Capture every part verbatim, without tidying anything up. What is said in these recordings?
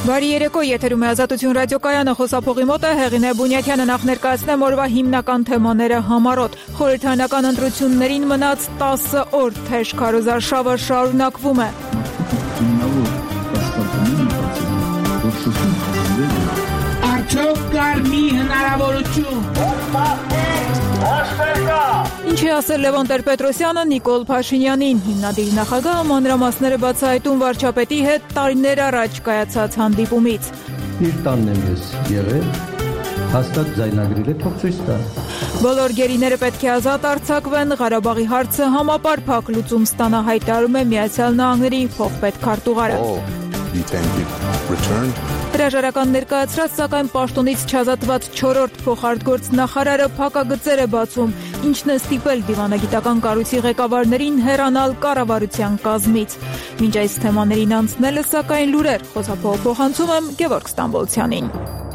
Բարի երեկո, եթերում է Ազատություն ռադիոկայանը, խոսափողի մոտ է Հեղինե Բունյակյանը, նախ ներկայացնեմ օրվա հիմնական թեմաները համառոտ։ Խորհրդարանական ընտրություններին մնաց տասը օր, թեժ քարոզարշավը շարունակվում է։ Արդյոք կար մի հնարավորություն։ Ինչ է ասել Լևոն Տեր-Պետրոսյանը Նիկոլ Փաշինյանին, հիմնադիր նախագահը մանրամասները բացահայտում վարչապետի հետ տարիներ առաջ կայացած հանդիպումից։ Իր տանն եմ ես եղել, հաստատ ձայնագրել է, թող ցույց տա։ Բոլոր գերիները պետք է ազատ արձակվեն, Ղարաբաղի հարցը համապարփակ լուծում ստանա, հայտարարում է Միացյալ Նահանգների փոխպետ քարտուղարը։ Հրաժարական ներկայացրած, սակայն պաշտոնից չազատված չորրորդ փոխարտգործ նախարարը փակագծեր է բացում, ինչն է ստիպել դիվանագիտական կառույցի ղեկավարներին հեռանալ կառավարության կազմից։ Մինչ այս թեմաներին անցնելը, սակայն լուրեր, խոսափողը փոխանցում եմ Գևորգ Ստամբոլցյանին։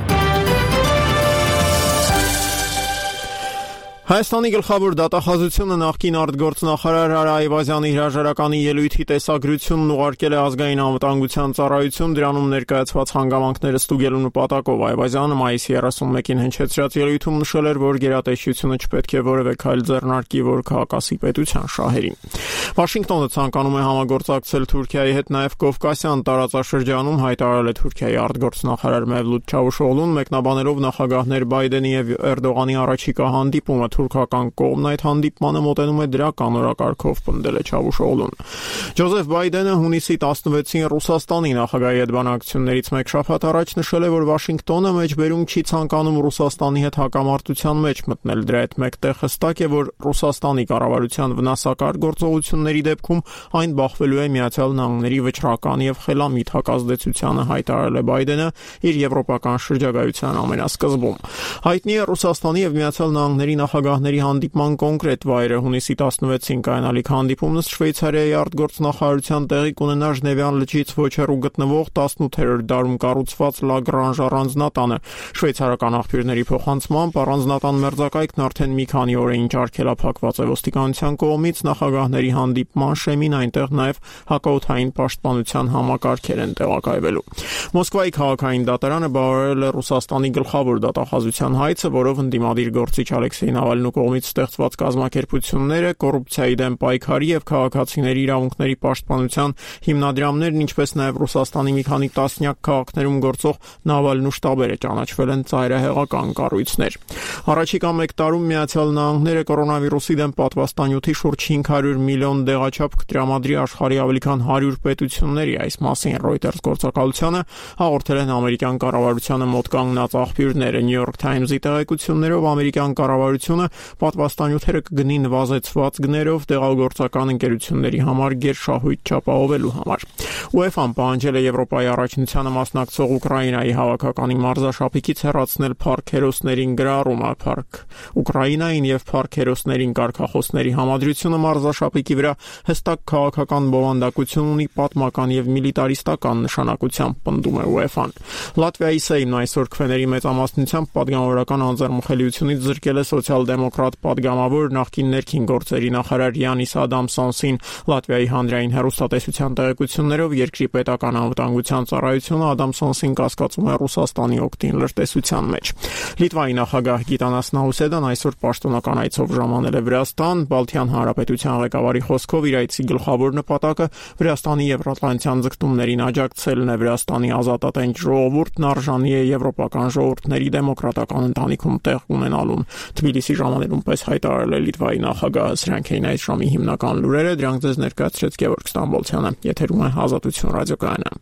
Հայաստանի գլխավոր դատախազությունը նախկին արտգործնախարար Արա Այվազյանի հրաժարականի ելույթի տեսագրությունն ուղարկել է ազգային անվտանգության ծառայություն, դրանում ներկայացված հանգամանքները ստուգելու նպատակով։ Այվազյանը մայիսի երեսունմեկին հնչեցրած ելույթում նշել էր, որ գերատեսչությունը չպետք է որևէ քայլ ձեռնարկի, որ քաղաքացի պետության շահերին։ Վաշինգտոնը ցանկանում է համագործակցել Թուրքիայի հետ նաև Կովկասյան տարածաշրջանում, հայտարարել է Թուրքիայի արտգործնախարար Մևլութ Չավուշօղլուն, մեկնաբանելով նախագահներ Բայդենի եւ Էրդողանի առաջիկա հանդիպումը։ Թուրքական կողմն այդ հանդիպմանը մոտենում է դրական օրակարգով, պնդել է Չավուշօղլուն։ Ջոզեֆ Բայդենը հունիսի տասնվեցին Ռուսաստանի նախագահի հետ բանակցություններից մեկ շաբաթ առաջ նշել է, որ Վաշինգտոնը մեջբերում չի ցանկանում Ռուսաստանի հետ հակամարտության մեջ մտնել։ Դրա հետ մեկտեղ հստակ է, որ Ռուսաստանի կառավարության վնասակար գործողությունների դեպքում այն բախվելու է Միացյալ Նահանգների վճռական եւ խելամիտ հակազդեցությանը, հայտարարել է Բայդենը իր եվրոպական շրջագայության ամենասկզբում։ Հայտնի է Ռուսաստանի եւ Միացյալ Նահանգների նախագահների հանդիպման կոնկրետ վայրը հունիսի տասնվեցին կայանալիք հանդիպումն Շվեյցարիայի արտգործնախարարության տեղի կունենա Ժնևյան լճից ոչ հեռու գտնվող տասնութերորդ դարում կառուցված Լա Գրանժ առանձնատանը։ Շվեյցարական աղբյուրների փոխանցմամբ առանձնատան մերձակայքն արդեն մի քանի օր է ինչ արգելափակված է ոստիկանության կողմից, նախագահների հանդիպման շեմին այնտեղ նաև հակաօդային պաշտպանության համակարգեր են տեղակայվելու։ Մոսկվայի քաղաքային դատարանը բավարարել է Ռուսաստանի գլխավոր դատախազության հայցը, որով ընդդիմադիր գործիչ Ալեքսեյ Նավալնու կողմից ստեղծված կազմակերպությունները, կոռուպցիայի դեմ պայքարի եւ քաղաքացիների իրավունքների պաշտպանության հիմնադրամներն, ինչպես նաեւ Ռուսաստանի մի քանի տասնյակ քաղաքներում գործող Նավալնու շտաբերը ճանաչվել են ծայրահեղական կառույցներ։ Առաջիկա մեկ տարում Միացյալ Նահանգները կորոնավիրուսի դեմ պատվաստանյութի շուրջ հինգ հարյուր միլիոն դեղաչափ կտրամադրի աշխարհի ավելի քան հարյուր պետությունների, այս մասին Reuters գործակալությանը հաղորդել են ամերիկյան կառավարությանը մոտ կանգնած աղբյուրները։ New York Times-ի տեղեկություններով ամերիկյան կառավարությունը պատվաստանյութերը կգնի նվազեցված գներով դեղագործական ընկերությունների համար գերշահույթ չապահովելու համար։ UEFA-ն պահանջել է Եվրոպայի առաջնությանը մասնակցող Ուկրաինայի հավաքականի մարզաշապիկից հեռացնել փառք գրառումը, փառք Ուկրաինային եւ փառք հերոսներին կարգախոսների համադրությունը մարզաշապիկի վրա հստակ քաղաքական բովանդակություն ունի, պատմական եւ միլիտարիստական նշանակությամբ, պնդում է UEFA-ն։ Լատվիայի Սեյմն այսօր քվեների մեծամասնությամբ պատգամավորական անձեռնմխելիությունից զրկել է սոցիալ-դեմոկրատ պատգամավոր նախկին ներքին գործերի նախարար Յանիս Ադամսոնսին։ Լատվիայի հանրային հեռուստատեսության տեղեկություններով երկրի պետական անվտանգության ծառայությունը Ադամսոնսին կասկածում է Ռուսաստանի օգտին լրտեսության մեջ։ Լիտվայի նախագահ Գիտանաս Նաուսեդան այսօր պաշտոնական այցով ժամանել է Վրաստան։ Բալթյան հանրապետության ղեկավարի խոսքով իր այցի գլխավոր նպատակը Վրաստանի եվրատլանտյան ձգտումներին աջակցելն է։ Վրաստանի ազատատենչ ժողովուրդն արժանի է եվրոպական ժողովուրդների դեմոկրատական ընտանիքում տեղ ունենալուն, Թբիլիսի ժամանելուն պես հայտարարել է Լիտվայի նախագահը։ Սրանք էին այս ժամի հիմնական լուրերը, դրանք ձեզ ներկայացրեց Գևորգ Ստամբոլցյանը։ Եթերում է Ազատություն ռադիոկայանը։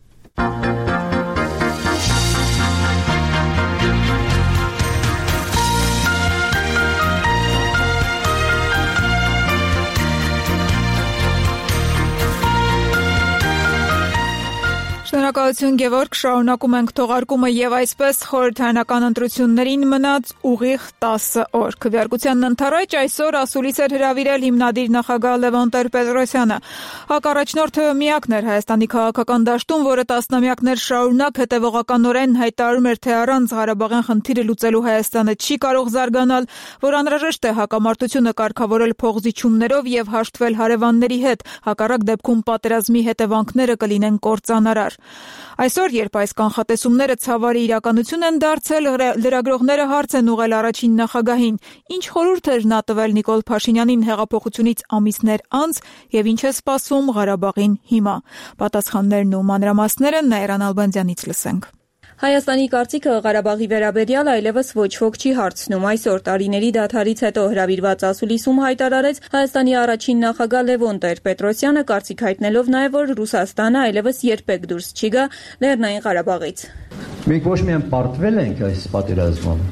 Շնորհակալություն Գևորգ, շարունակում ենք թողարկումը եւ այսպես խորհրդարանական ընտրություններին մնաց ուղիղ տասը օր։ Քվեարկության ընթառաջ այսօր ասուլիս էր հրավիրել հիմնադիր նախագահ Լևոն Տեր-Պետրոսյանը։ Հակառաջնորդը միակն էր Հայաստանի քաղաքական դաշտում, որը տասնամյակներ շարունակ հետևողականորեն հայտարարում էր, թե առանց Ղարաբաղյան խնդիրը լուծելու Հայաստանը չի կարող զարգանալ, որ անհրաժեշտ է հակամարտությունը կարգավորել փողզիջումներով եւ հաշտվել հարևանների հետ, հակառակ դեպքում պատերազմի հետևանքները կլինեն կործանարար։ Այսօր, երբ այս կանխատեսումները ցավալի իրականություն են դարձել, լրագրողները հարց են ուղղել առաջին նախագահին. ինչ խորհուրդ էր նա տվել Նիկոլ Փաշինյանին հեղափոխությունից ամիսներ անց եւ ինչ է սպասվում Ղարաբաղին հիմա։ Պատասխաններն ու մանրամասները Նաիրան Ալբանդյանից լսենք։ Հայաստանի կարծիքը Ղարաբաղի վերաբերյալ այլևս ոչ ոք չի հարցնում։ Այսօր տարիների դադարից հետո հրավիրված ասուլիսում հայտարարեց Հայաստանի առաջին նախագահ Լևոն Տեր-Պետրոսյանը, կարծիք հայտնելով նաև, որ Ռուսաստանը այլևս երբեք դուրս չի գա Լեռնային Ղարաբաղից։ Մենք ոչ միայն պարտվել ենք այս պատերազմում,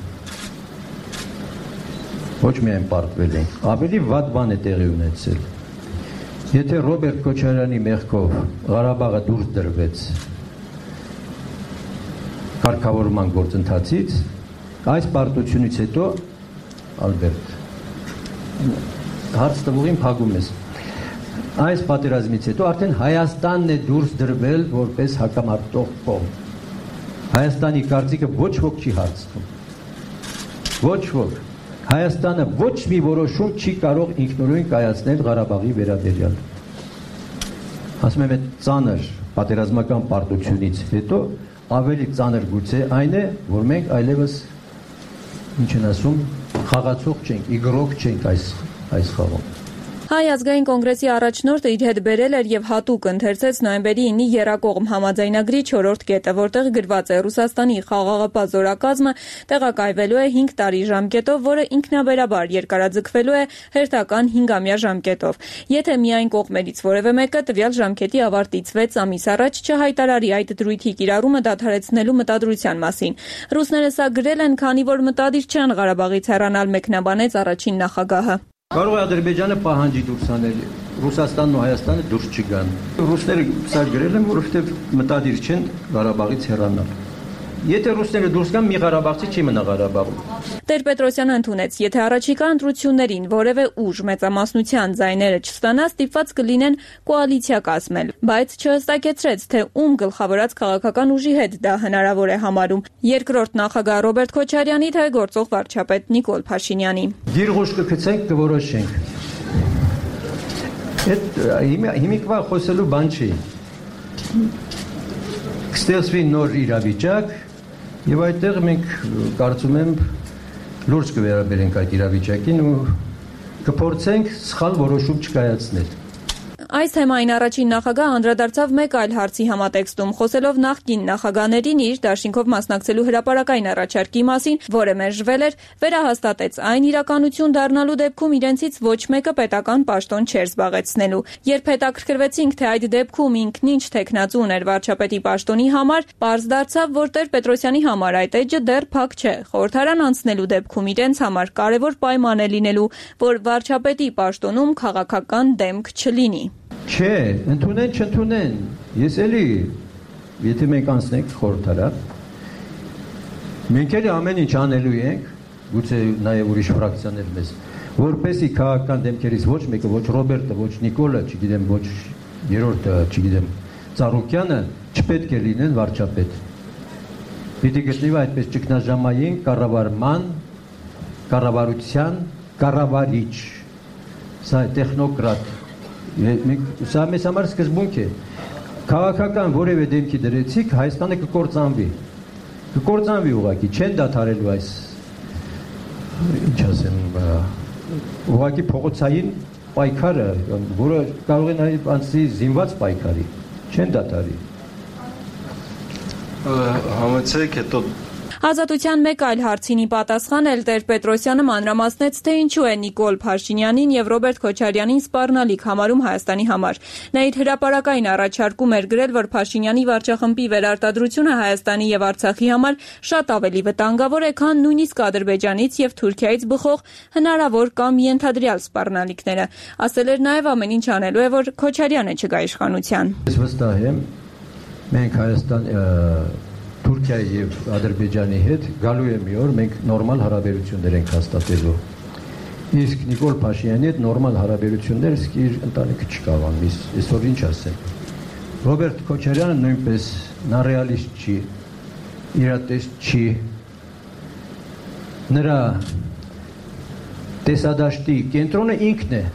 ոչ միայն պարտվել ենք, ավելի վատ բան է տեղի ունեցել։ Եթե Ռոբերտ Քոչարյանի մեղքով Ղարաբաղը դուրս դրվեց կարգավորման գործընթացից, այս պարտությունից հետո, Ալբերտ, հարց տվողին փակում ես, այս պատերազմից հետո արդեն Հայաստանն է դուրս դրվել որպես հակամարտող կողմ։ Հայաստանի կարծիքը ոչ ոք չի հարցնում։ Ոչ ոք։ Հայաստանը ոչ մի որոշում չի կարող ինքնուրույն կայացնել Ղարաբաղի վերաբերյալ։ Ասում եմ, այդ ծանր պատերազմական պարտությունից հետո ավելի ծանր գուցե այն է, որ մենք այլևս ինչ են ասում, խաղացող չենք, իգրոք չենք այս այս խաղում։ Հայ ազգային կոնգրեսի առաջնորդը իր հետ բերել էր եւ հատուկ ընթերցեց նոյեմբերի ինի Եռակողմ համաձայնագրի չորրորդ կետը, որտեղ գրված է Ռուսաստանի խաղաղապահ զորակազմը տեղակայվելու է հինգ տարի ժամկետով, որը ինքնաբերաբար երկարաձգվելու է հերթական հինգամյա ժամկետով։ Եթե միայն կողմերից որևէ մեկը տվյալ ժամկետի ավարտից վեց ամիս առաջ չհայտարարի այդ դրույթի կիրառումը դադարեցնելու մտադրության մասին։ Ռուսները սա գրել են, քանի որ մտադիր չեն Ղարաբաղից հեռանալ, մեկնաբանեց առաջին նախագահը։ Կարող է Ադրբեջանը պահանջի դուրս անել, Ռուսաստանն ու Հայաստանը դուրս չգան։ Ռուսները սա գրել են, որովհետև մտադիր չեն Ղարաբաղից հեռանալ։ Եթե ռուսները դուրս գան, մի ղարաբաղցի չի մնա Ղարաբաղում։ Տեր-Պետրոսյանը ընդունեց, եթե առաջիկա ընտրություններին որևէ ուժ մեծամասնության ձայները չստանա, ստիպված կլինեն կոալիցիա կազմել, բայց չհստակեցրեց, թե ում գլխավորած քաղաքական ուժի հետ դա հնարավոր է համարում՝ երկրորդ նախագահ Ռոբերտ Քոչարյանի, թե գործող վարչապետ Նիկոլ Փաշինյանի։ Գիրղուշ կգցենք, կորոշենք։ Այդ հիմիկվա խոսելու բան չի։ Կստեղծվի նոր իրավիճակ եւ այդտեղ մենք կարծում եմ լուրջ կվերաբերենք այդ իրավիճակին ու կփորձենք սխալ որոշում չկայացնել։ Այս թեմային առաջին նախագահ անդրադարձավ մեկ այլ հարցի համատեքստում, խոսելով նախկին նախագահներին իր դաշինքով մասնակցելու հրապարակային առաջարկի մասին, որը մերժվել էր, վերահաստատեց այն իրականություն դառնալու դեպքում իրենցից ոչ մեկը պետական պաշտոն չէր զբաղեցնելու։ Երբ հետաքրքրվեցինք, թե այդ դեպքում ինքն ինչ թեկնածու ուներ վարչապետի պաշտոնի համար, պարզ դարձավ, որ Տեր-Պետրոսյանի համար այդ էջը դեռ փակ չէ։ Խորհրդարան անցնելու դեպքում իրենց համար կարևոր պայման է լինելու, որ վարչապետի պաշտոնում քաղաքական դեմք չլինի։ Չէ, ընդունեն, չընդունեն, ես էլի, եթե մենք անցնենք խորհրդարան, մենք էլի ամեն ինչ անելու ենք, գուցե նաև ուրիշ ֆրակցիաներ մեզ, որպեսի քաղաքական դեմքերից ոչ մեկը, ոչ Ռոբերտը, ոչ Նիկոլը, չգիտեմ, ոչ երրորդը, չգիտեմ, Ծառուկյանը չպետք է լինեն վարչապետ։ Պիտի գտնվի այդպես ճգնաժամային կառավարման, կառավարության կառավարիչ, սա տեխնոկրատ։ Սա մեզ համար սկզբունք է։ Քաղաքական որևէ դեմքի դրեցիք, Հայաստանը կկործանվի։ Կկործանվի ուղղակի, չեն դադարելու այս, ինչ ասեմ, ուղղակի փողոցային պայքարը, որը կարող է նաև անցնի զինված պայքարի, չեն դադարի։ Համեցեք հետո Ազատության մեկ այլ հարցինի պատասխան էլ Տեր-Պետրոսյանը մանրամասնեց, թե ինչու է Նիկոլ Փաշինյանին եւ Ռոբերտ Քոչարյանին սպառնալիք համարում Հայաստանի համար։ Նա իր հրապարակային առաջարկում էր գրել, որ Փաշինյանի վարչախմբի վերարտադրությունը Հայաստանի եւ Արցախի համար շատ ավելի վտանգավոր է, քան նույնիսկ Ադրբեջանից եւ Թուրքիայից բխող հնարավոր կամ ենթադրյալ սպառնալիքները։ Ասել էր նաեւ ամեն ինչ անելու է, որ Քոչարյանը չգա իշխանության։ Ես վստահ եմ, մենք Հայաստան Թուրքիայի եւ Ադրբեջանի հետ գալու է մի օր մենք նորմալ հարաբերություններ ենք հաստատելու։ Իսկ Նիկոլ Փաշինյանի հետ նորմալ հարաբերություններ իսկ իր ընտանիքը չկավան, այսօր ինչ ասեմ։ Ռոբերտ Քոչարյանը նույնպես նա ռեալիստ չի, իրատեստ չի։ Նրա տեսադաշտի կենտրոնը ինքն է։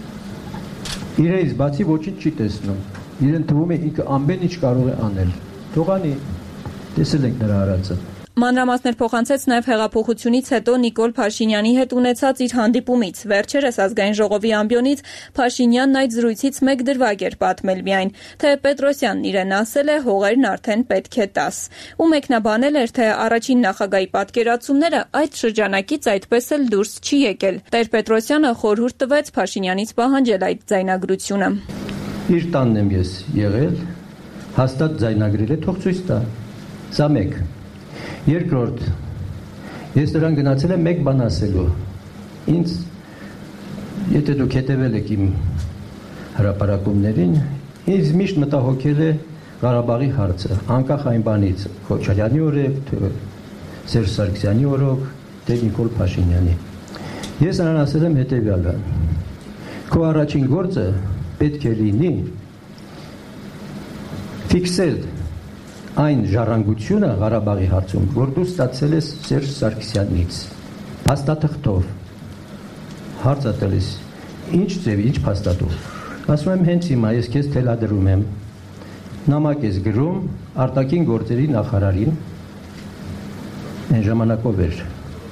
Իրենից բացի ոչինչ չի տեսնում։ Իրեն թվում է ինքը ամեն ինչ կարող է անել։ Թողանի տեսել ենք նրա արածը։ Մանրամասներ փոխանցեց նաև հեղափոխությունից հետո Նիկոլ Փաշինյանի հետ ունեցած իր հանդիպումից։ Վերջերս ազգային ժողովի ամբիոնից Փաշինյանն այդ զրույցից մեկ դրվագ էր պատմել միայն, թե Պետրոսյանն իրեն ասել է հողերն արդեն պետք է տաս։ Ու մեկնաբանել էր, թե առաջին նախագահի պատկերացումները այդ շրջանակից այդպես էլ դուրս չի եկել։ Տեր-Պետրոսյանը խորհուրդ տվեց Փաշինյանից պահանջել այդ ձայնագրությունը։ Իր տանն եմ ես եղել, հաստատ ձայնագրել է, թող ցույց տա։ Սա մեկ։ Երկրորդ, ես նրան գնացել եմ մեկ բան ասելու։ Ինձ, եթե դուք հետևել եք իմ հրապարակումներին, ինձ միշտ մտահոգել է Ղարաբաղի հարցը, անկախ այն բանից, Քոչարյանի օրոք, թե Սերժ Սարգսյանի օրոք, թե Նիկոլ Փաշինյանի։ Ես նրան ասել եմ հետևյալը. քո առաջին գործը պետք է լինի ֆիքսել այն ժառանգությունը Ղարաբաղի հարցում, որ դու ստացել ես Սերժ Սարգսյանից, փաստաթղթով, հարցը տալիս, ինչ ձևի, ինչ փաստաթղթով, ասում եմ հենց հիմա ես քեզ թելադրում եմ, նամակ ես գրում արտաքին գործերի նախարարին, այն ժամանակով էր,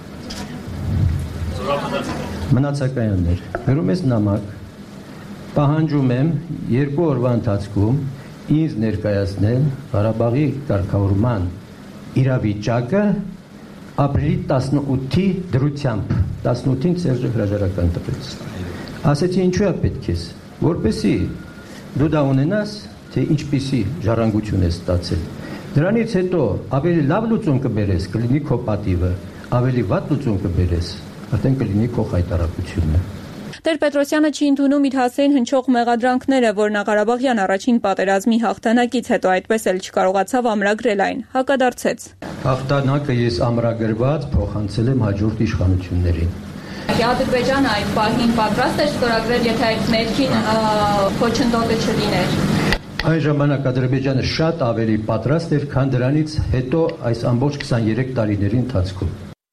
մնացականներ, գրում ես նամակ, պահանջում եմ երկու օրվա ընթացքում ինձ ներկայացնել Ղարաբաղի կարգավորման իրավիճակը ապրիլի տասնութի դրությամբ, տասնութին Սերժը հրաժարական տվեց։ Ասեցի ինչու է պետք ես, որպեսզի դու դա ունենաս, թե ինչպիսի ժառանգություն ես ստացել։ Դրանից հետո ավելի լավ լուծում կբերես, կլինի քո պատիվը, ավելի վատ լուծում կբերես, արդեն կլինի քո խայտարակությունը։ Տեր-Պետրոսյանը չի ընդունում իր հասցեին հնչող մեղադրանքները, որ նա Ղարաբաղյան առաջին պատերազմի հաղթանակից հետո այդպես էլ չկարողացավ ամրագրել այն, հակադարձեց։ Հաղթանակը ես ամրագրված փոխանցել եմ հաջորդ իշխանություններին։ Ադրբեջանը այդ պահին պատրաստ էր ստորագրել, եթե այդ ներքին խոչընդոտը չլիներ։ Այն ժամանակ Ադրբեջանը շատ ավելի պատրաստ էր, քան դրանից հետո այս ամբողջ քսաներեք տարիների ընթացքում։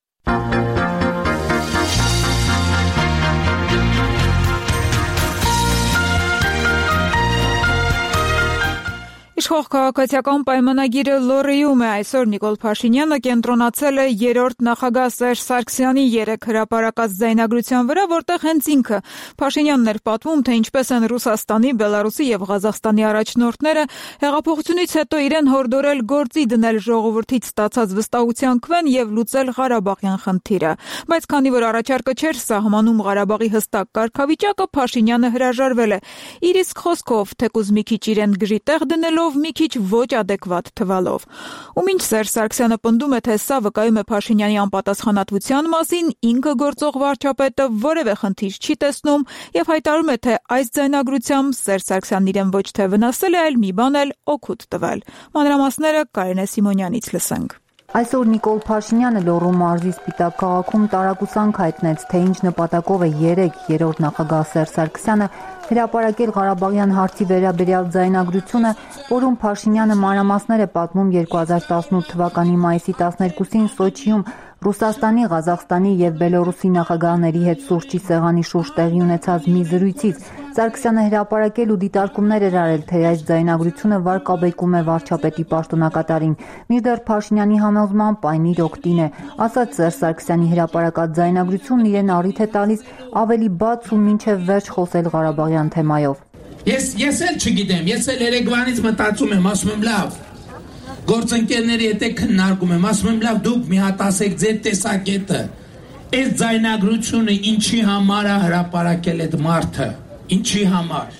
Իշխող քաղաքացիական պայմանագիրը լոռիում է, այսօր Նիկոլ Փաշինյանը կենտրոնացել է երրորդ նախագահ Սերժ Սարգսյանի երեք հրապարակած ձայնագրության վրա, որտեղ հենց ինքը Փաշինյանն էր պատմում, թե ինչպես են Ռուսաստանի, Բելարուսի եւ Ղազախստանի առաջնորդները հեղափոխությունից հետո իրեն հորդորել գործի դնել ժողովրդից ստացած վստահության քվեն եւ լուծել Ղարաբաղյան խնդիրը։ Բայց քանի որ առաջարկը չէր սահմանում Ղարաբաղի հստակ կարգավիճակը, Փաշինյանը հրաժարվել է։ Իր իսկ խոսքով, թեկուզ մի քիչ իրեն գժի տեղ դնելով, մի քիչ ոչ ադեկվատ թվալով։ Ու մինչ Սերժ Սարգսյանը պնդում է, թե սա վկայում է Փաշինյանի անպատասխանատվության մասին, ինքը գործող վարչապետը որևէ խնդիր չի տեսնում եւ հայտարարում է, թե այս ձայնագրությամբ Սերժ Սարգսյանն իրեն ոչ թե վնասել է, այլ մի բան էլ օգուտ տվել։ Մանրամասները Կարինե Սիմոնյանից լսենք։ Այսօր Նիկոլ Փաշինյանը Լոռու մարզի Սպիտակ քաղաքում տարակուսանք հայտնեց, թե ինչ նպատակով է երեք երրորդ նախագահ Սերժ Սարգսյանը հրապարակել Ղարաբաղյան հարցի վերաբերյալ ձայնագրությունը, որում Փաշինյանը մանրամասներ է պատմում երկու հազար տասնութ թվականի մայիսի տասներկուսին Սոչիում Ռուսաստանի, Ղազախստանի եւ Բելոռուսի նախագահների հետ սուրճի սեղանի շուրջ տեղի ունեցած մի զրույցից Սարգսյանը հրապարակել ու դիտարկումներ էր արել, թե այս ձայնագրությունը վարկաբեկում է վարչապետի պաշտոնակատարին, մինչդեռ Փաշինյանի համոզմամբ այն իր օգտին է, ասաց Սերժ Սարգսյանի հրապարակած ձայնագրությունն իրեն առիթ է տալիս ավելի բաց ու մինչև վերջ խոսել Ղարաբաղյան թեմայով։ Ես ես էլ չգիտեմ, ես էլ երեկվանից մտածում եմ, ասում եմ լավ։ Գործընկերների հետ քննարկում եմ, ասում եմ լավ, դուք մի հատ ասեք ձեր տեսակետը։ Այս ձայնագրությունը ինչի համար է հրապարակել այդ մարդը, ինչի համար։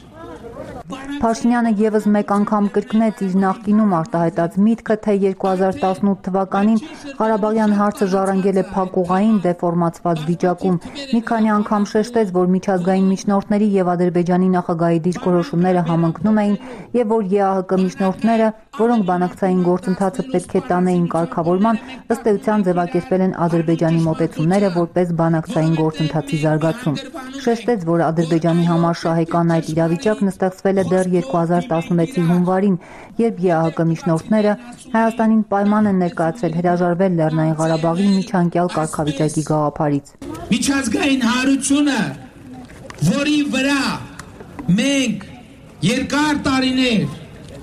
Փաշինյանը եւս մեկ անգամ կրկնեց իր նախկինում արտահայտած միտքը, թե երկու հազար տասնութ թվականին Ղարաբաղյան հարցը ժառանգել է փակուղային դեֆորմացված վիճակում։ Մի քանի անգամ շեշտեց, որ միջազգային միջնորդների եւ Ադրբեջանի նախագահի դիրքորոշումները համընկնում էին եւ որ ԵԱՀԿ միջնորդները, որոնք բանակցային գործընթացը պետք է տանեին կարգավորման, ըստ էության ձևակերպել են Ադրբեջանի մոտեցումները որպես բանակցային գործընթացի զարգացում։ Շեշտեց, որ Ադրբեջանի համար շահեկան այդ իրավիճակն ստեղծվել է դեռ երկու հազար տասնվեցի հունվարին, երբ ԵԱՀԿ միջնորդները Հայաստանին պայման են ներկայացրել հրաժարվել Լեռնային Ղարաբաղի միջանկյալ կարգավիճակի գաղափարից։ Միջազգային հարությունը, որի վրա մենք երկար տարիներ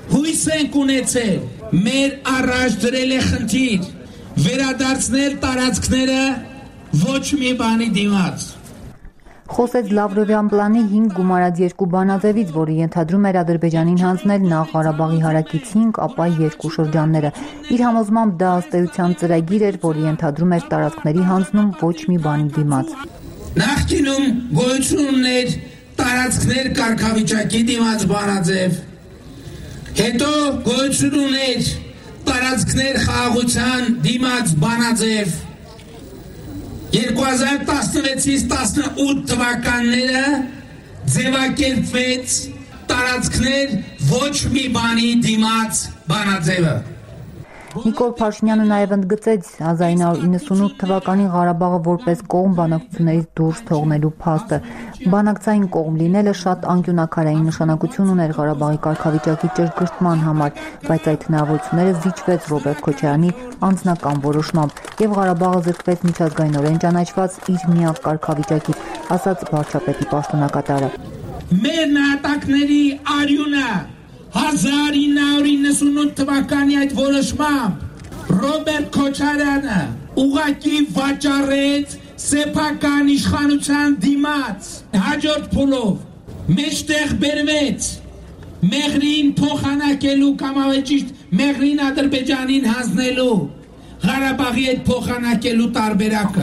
հույս ենք ունեցել, մեր առաջ դրել է խնդիր, վերադարձնել տարածքները ոչ մի բանի դիմաց։ Խոսեց Լավրովյան պլանի հինգ գումարած երկու բանաձևից, որը ենթադրում էր Ադրբեջանին հանձնել նախ Ղարաբաղի հարակից հինգ, ապա երկու շրջանները։ Իր համոզմամբ դա ըստ էության ծրագիր էր, որը ենթադրում էր տարածքների հանձնում ոչ մի բանի դիմաց։ Նախկինում գոյություն ուներ տարածքներ կարգավիճակի դիմաց բանաձև, հետո գոյություն ուներ տարածքներ խաղաղության դիմաց բանաձև, երկու հազար տասնվեցից տասնութ թվականները ձևակերպվեց տարածքներ ոչ մի բանի դիմաց բանաձևը։ Նիկոլ Փաշինյանը նաև ընդգծեց հազար ինը հարյուր իննսունութ թվականին Ղարաբաղը որպես կողմ բանակցություններից դուրս թողնելու փաստը։ Բանակցային կողմ լինելը շատ անկյունաքարային նշանակություն ուներ Ղարաբաղի կարգավիճակի ճշգրտման համար, բայց այդ հնարավորությունները զիջվեց Ռոբերտ Քոչարյանի անձնական որոշմամբ, եւ Ղարաբաղը զրկվեց միջազգայինորեն ճանաչված իր միակ կարգավիճակից, ասաց վարչապետի պաշտոնակատարը։ Մեր նահատակների արյունը հազար ինը հարյուր իննսունութ թվականի այդ որոշմամբ Ռոբերտ Քոչարյանը ուղղակի վաճառեց սեփական իշխանության դիմաց, հաջորդ փուլով մեջտեղ բերվեց Մեղրին փոխանակելու կամ ավելի ճիշտ Մեղրին Ադրբեջանին հանձնելու Ղարաբաղի հետ փոխանակելու տարբերակը,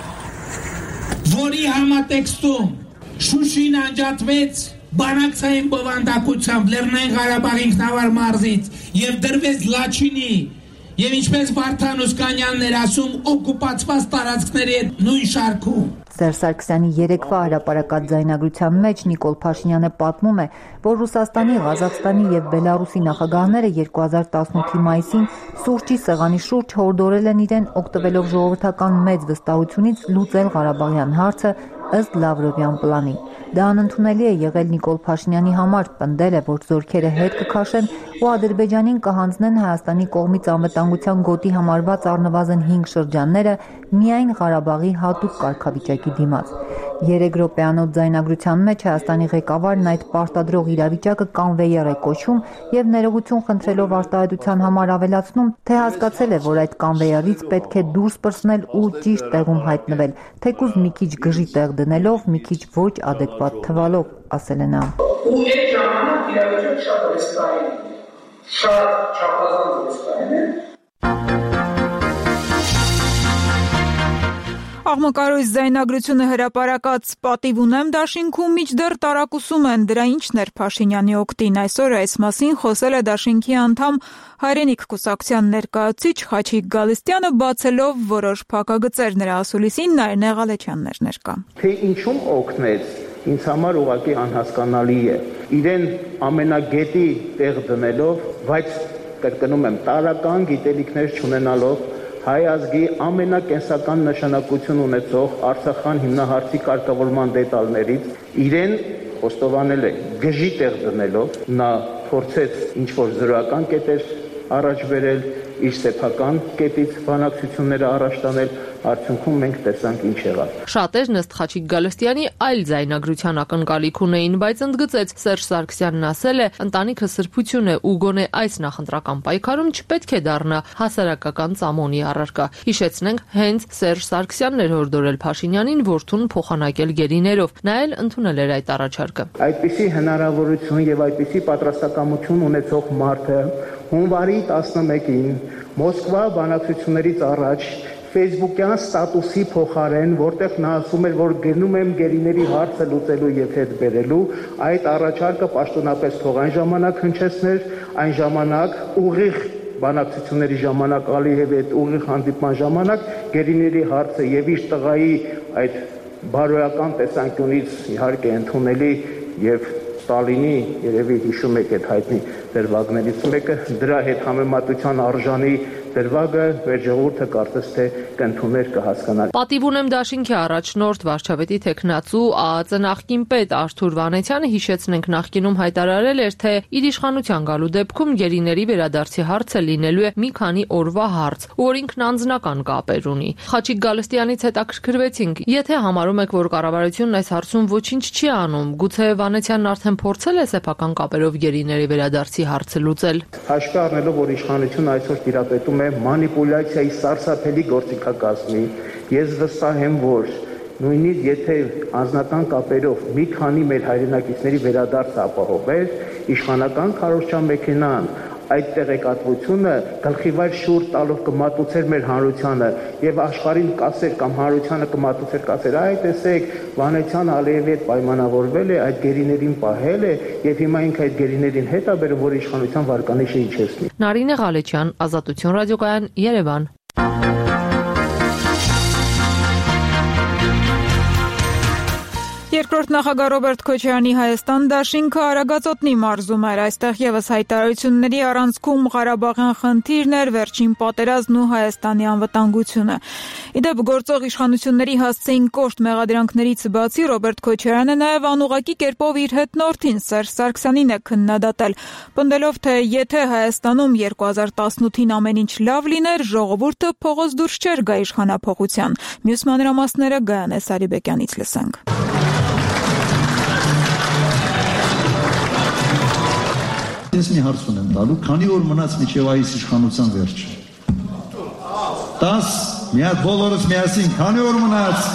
որի համատեքստում Շուշին անջատվեց բանակցային բովանդակությամբ Լեռնային Ղարաբաղի ինքնավար մարզից եւ դրվեց Լաչինի եւ ինչպես Վարդան Օսկանյանն էր ասում, օկուպացված տարածքների հետ նույն շարքում։ Սերժ Սարգսյանի երեկվա հրապարակած ձայնագրության մեջ Նիկոլ Փաշինյանը պատմում է, որ Ռուսաստանի, Ղազախստանի եւ Բելարուսի նախագահները երկու հազար տասնութի մայիսին սուրճի սեղանի շուրջ հորդորել են իրեն օգտվելով ժողովրդական մեծ վստահությունից լուծել Ղարաբաղյան հարցը ըստ Լավրովյան պլանի։ Դա անընդունելի է եղել Նիկոլ Փաշինյանի համար, պնդել է, որ զորքերը հետ կքաշեն ու Ադրբեջանին կհանձնեն Հայաստանի կողմից անվտանգության գոտի համարված առնվազն հինգ շրջանները միայն Ղարաբաղի հատուկ կարգավիճակի դիմաց։ Երեք րոպեանոց ձայնագրության մեջ Հայաստանի ղեկավարն այդ պարտադրող իրավիճակը կանվեյեր է կոչում եւ ներողություն խնդրելով արտահայտության համար ավելացնում, թե հասկացել է, որ այդ կանվեյերից պետք է դուրս պրծնել ու ճիշտ տեղում հայտնվել, թեկուզ մի քիչ գժի տեղ դնելով, մի քիչ ոչ adekvat թվալով, ասել է նա։ Ու այդ ժամանակ իրավիճակը շատ ռիսկային է, շատ չափազանց ռիսկային է։ Աղմկարույց ձայնագրությունը հրապարակած պատիվ ունեմ դաշինքում միջդեռ տարակուսում են, դրա ինչն էր Փաշինյանի օգտին։ Այսօր այս մասին խոսել է դաշինքի անդամ Հայրենիք կուսակցության ներկայացուցիչ Խաչիկ Գալստյանը, բացելով որոշ փակագծեր, նրա ասուլիսին Նարինե Ղալեչյանն էր ներկա։ Թե ինչում օգնեց, ինձ համար ուղղակի անհասկանալի է։ Իրեն ամենագետի տեղ դնելով, բայց կրկնում եմ, տարական գիտելիքներ չունենալով հայ ազգի ամենակենսական նշանակություն ունեցող Արցախյան հիմնահարցի կարգավորման դետալներից իրեն խոստովանել է գժի տեղ դնելով, նա փորձեց ինչ-որ զրոյական կետեր առաջ բերել, իր սեփական կետից բանակցությունները առաջ տանել, արդյունքում մենք տեսանք ինչ եղավ։ Շատերն ըստ Խաչիկ Գալստյանի այլ ձայնագրության ակնկալիք ունեին, բայց ընդգծեց Սերժ Սարգսյանն ասել է, ընտանիքը սրբություն է ու գոնե այս նախընտրական պայքարում չպետք է դառնա հասարակական ծամոնի առարկա։ Հիշեցնենք, հենց Սերժ Սարգսյանն էր հորդորել Փաշինյանին որդուն փոխանակել գերիներով, նա էլ ընդունել էր այդ առաջարկը։ Այդպիսի հնարավորություն եւ այդպիսի պատրաստակամություն ունեցող մարդը հունվարի տասնմեկին Մոսկվա բանակցություններից առաջ Facebook-յան ստատուսի փոխարեն, որտեղ նա ասում էր, որ գնում եմ գերիների հարցը լուծելու եւ հետ բերելու, այդ առաջարկը պաշտոնապես թող այն ժամանակ հնչեցներ, այն ժամանակ ուղիղ բանակցությունների ժամանակ Ալիևի հետ ուղիղ հանդիպման ժամանակ գերիների հարցը եւ իր տղայի այդ բարոյական տեսանկյունից իհարկե ընդունելի եւ Ստալինի, երևի հիշում եք այդ հայտնի դրվագներից մեկը, դրա հետ համեմատության արժանի դրվագը մեր ժողովուրդը կարծես թե կընդուներ, կհասկանար։ Պատիվ ունեմ դաշինքի առաջնորդ վարչապետի թեկնածու ԱԱԾ նախկին պետ Արթուր Վանեցյանը հիշեցնենք նախկինում հայտարարել էր, թե իր իշխանության գալու դեպքում գերիների վերադարձի հարցը լինելու է մի քանի օրվա հարց, որ ինքն անձնական կապեր ունի։ Խաչիկ Գալստյանից հետաքրքրվեցինք, եթե համարում եք, որ կառավարությունն այս հարցում ոչինչ չի անում, գուցե Վանեցյանն արդեն փորձել է սեփական կապերով գերիների վերադարձի հարցը լուծել։ Հաշվի առնելով, որ իշխանությունը այսօր տիրապետում է մանիպուլյացիայի սարսափելի գործիքակազմի, ես վստահ եմ, որ նույնիսկ եթե անձնական կապերով մի քանի մեր հայրենակիցների վերադարձը ապահովել, իշխանական քարոզչամեքենան այդ տեղեկատվությունը գլխիվայր շուռ տալով կմատուցեր մեր հանրությանը եւ աշխարհին կասեր կամ հանրությանը կմատուցեր, կասեր, այ տեսեք, Վանեցյան Ալիևի հետ պայմանավորվել է, այդ գերիներին պահել է եւ հիմա ինքը այդ գերիներին հետ է բերում, որ իշխանության վարկանիշը իջեցնի։ Նարինե Ղալեչյան, Ազատություն ռադիոկայան, Երևան։ Երկրորդ նախագահ Ռոբերտ Քոչարյանի Հայաստան դաշինքը Արագածոտնի մարզում էր, այստեղ եւս հայտարարությունների առանցքում Ղարաբաղյան խնդիրն էր, վերջին պատերազմն ու Հայաստանի անվտանգությունը։ Իդեպ գործող իշխանությունների հասցեին կոշտ մեղադրանքներից բացի Ռոբերտ Քոչարյանը նաեւ անուղղակի կերպով իր հետնորդին Սերժ Սարգսյանին է քննադատել, պնդելով, թե եթե Հայաստանում երկու հազար տասնութին ամեն ինչ լավ լիներ, ժողովուրդը փողոց դուրս չէր գա իշխանափոխության։ Մյուս մանրամասները Գայանե Սարիբեկյանից լսենք։ Ես մի հարց ունեմ տալու, քանի օր մնաց մինչև այս իշխանության վերջը։ տաս, մի հատ բոլորս միասին, քանի օր մնաց։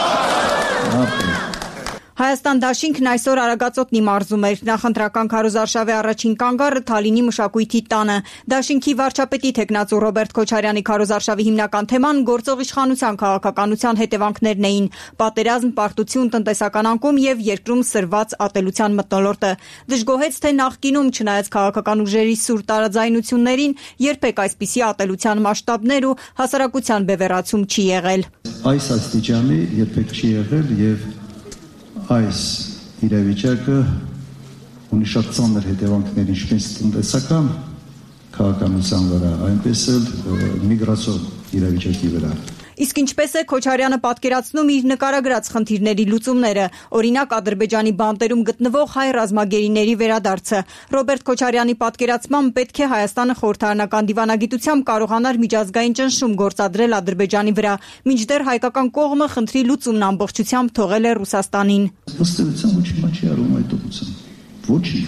Հայաստան դաշինքն այսօր Արագածոտնի մարզում էր, նախընտրական քարոզարշավի առաջին կանգառը Թալինի մշակույթի տանը։ Դաշինքի վարչապետի թեկնածու Ռոբերտ Քոչարյանի քարոզարշավի հիմնական թեման գործող իշխանության քաղաքականության հետևանքներն էին՝ պատերազմ, պարտություն, տնտեսական անկում եւ երկրում սրված ատելության մթնոլորտը։ Դժգոհեց, թե նախկինում, չնայած քաղաքական ուժերի սուր տարաձայնություններին, երբեք այսպիսի ատելության մասշտաբներ ու հասարակության բևեռացում չի եղել։ Այս աստիճանի երբեք չի եղել եւ այս իրավիճակը ունի շատ ծանր հետևանքներ ինչպես տնտեսական քաղաքականության վրա, այնպես էլ միգրացիոն իրավիճակի վրա։ Իսկ ինչպես է Քոչարյանը պատկերացնում իր նկարագրած խնդիրների լուծումները, օրինակ Ադրբեջանի բանտերում գտնվող հայ ռազմագերիների վերադարձը։ Ռոբերտ Քոչարյանի պատկերացմամբ պետք է Հայաստանը խորհրդարանական դիվանագիտությամբ կարողանար միջազգային ճնշում գործադրել Ադրբեջանի վրա, մինչդեռ հայկական կողմը խնդրի լուծումն ամբողջությամբ թողել է Ռուսաստանին։ Ըստ էության ոչինչ չի արվում այդ ուղղությամբ։ Ոչինչ։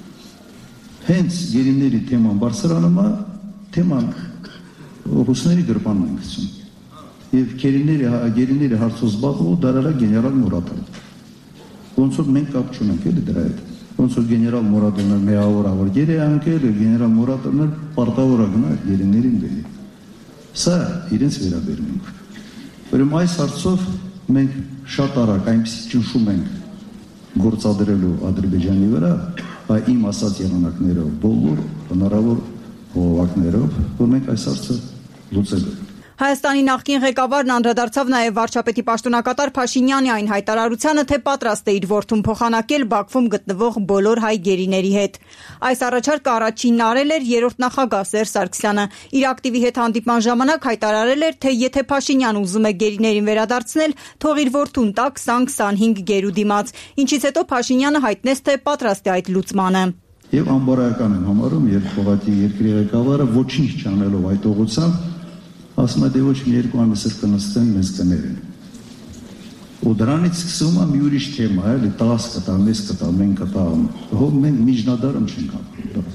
Հենց գերիների թեման բարձրանում է, թեման ռուսների գրպանն են գցում։ Եվ գերիների գերիների հարցով զբաղվող դարարա գեներալ Մուրադը։ Ոնց որ մենք կապ չունենք էլի դրա հետ։ Ոնց որ գեներալ Մուրադը միավոր ավոր գերի անկել եւ գեներալ Մուրադը պարտավոր է գնա գերիներին բերի։ Սա իրենց վերաբերում է։ Ուրեմն այս հարցով մենք շատ արագ այնպես ճնշում ենք գործադրելու Ադրբեջանի վրա, այ իմ ասած եղանակներով, բոլոր հնարավոր հողովակներով, որ մենք այս հարցը լուծելու։ Հայաստանի նախկին ղեկավարն անդրադարձավ նաև վարչապետի պաշտոնակատար Փաշինյանի այն հայտարարությանը, թե պատրաստ է իր որդուն փոխանակել Բաքվում գտնվող բոլոր հայ գերիների հետ։ Այս առաջարկը առաջինն արել էր երրորդ նախագահ Սերժ Սարգսյանը։ Իր ակտիվի հետ հանդիպման ժամանակ հայտարարել էր, թե եթե Փաշինյանը ուզում է գերիներին վերադարձնել, թող իր որդուն տա քսան քսանհինգ գերու դիմաց, ինչից հետո Փաշինյանը հայտնեց, թե պատրաստ է այդ լուծմանը։ Եվ անբարոյական եմ համարում, երբ ուղղակի երկրի ղեկավարը ոչինչ չանելով այդ ուղղությամբ ասում է դե ոչ մի երկու ամիս էլ կնստեն մեզ կներեն։ Ու դրանից սկսում է մի ուրիշ թեմա, էլի տաս կտա, մեզ կտա, մենք կտա, հով մենք միջնադարում չենք ապրում։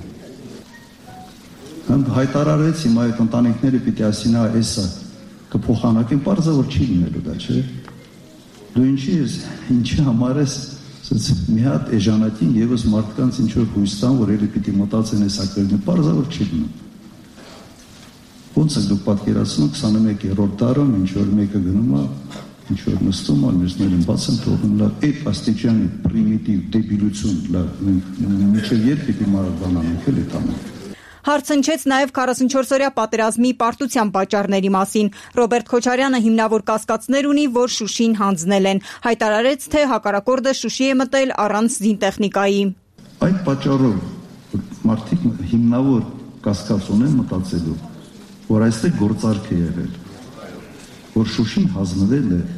Հենց հայտարարեց հիմա այդ ընտանիքները պիտի ասին, հա, էսա կփոխանակեն, պարզա որ չի լինելու դա, չէ։ Դու ինչի ես, ինչի համար ես մի հատ էժանատին եւս մարդկանց ինչ որ հույս տան, որ էլի պիտի մտածեն այս ակտերն, պարզա որ չի լինում։ Ոնց է դուք պատկերացնում քսանմեկերորդ դարում ինչ որ մեկը գնում է, ինչ որ նստում է, մյուսներին բաց են թողնում, լավ, այդ աստիճանի պրիմիտիվ դեբիլություն, լավ, մինչև երբ պիտի մարադանանք էլի տանենք։ Հարց հնչեց նաև քառասունչորսօրյա պատերազմի պարտության պատճառների մասին։ Ռոբերտ Քոչարյանը հիմնավոր կասկածներ ունի, որ Շուշին հանձնել են։ Հայտարարեց, թե հակառակորդը Շուշի է մտել առանց զինտեխնիկայի։ Այդ պատճառով մարդիկ հիմնավոր կասկած ունեն մտածելու, որ այստեղ գործարք է եղել, որ Շուշին հանձնվել է,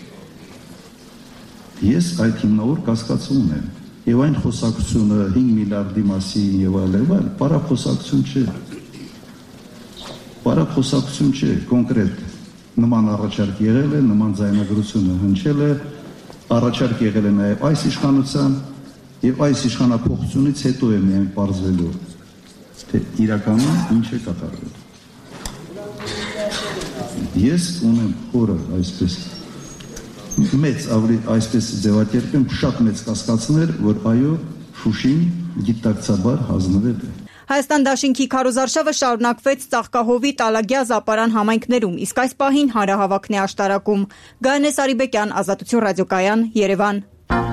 ես այդ հիմնավոր կասկածը ունեմ։ Եվ այն խոսակցությունը հինգ միլիարդի մասին եւ այլն, պարախոսակցություն չէ։ Պարախոսակցություն չէ, կոնկրետ նման առաջարկ եղել է, նման ձայնագրությունը հնչել է, առաջարկ եղել է նաեւ այս իշխանության եւ այս իշխանափոխությունից հետո է միայն բարձվելու, թե իրականում ինչ է կատարվել։ Ես ունեմ խորը այսպես մեծ ավելի այսպես ձևակերպեմ շատ մեծ կասկածներ, որ այո Շուշին գիտակցաբար հանձնվել է։ Հայաստան դաշինքի քարոզարշավը շարունակվեց Ծաղկահովի, Տալագյա, Զապարան համայնքներում, իսկ այս պահին հանրահավաքն է աշտարակում։ Գայանե Սարիբեկյան, Ազատություն ռադիոկայան, Երևան։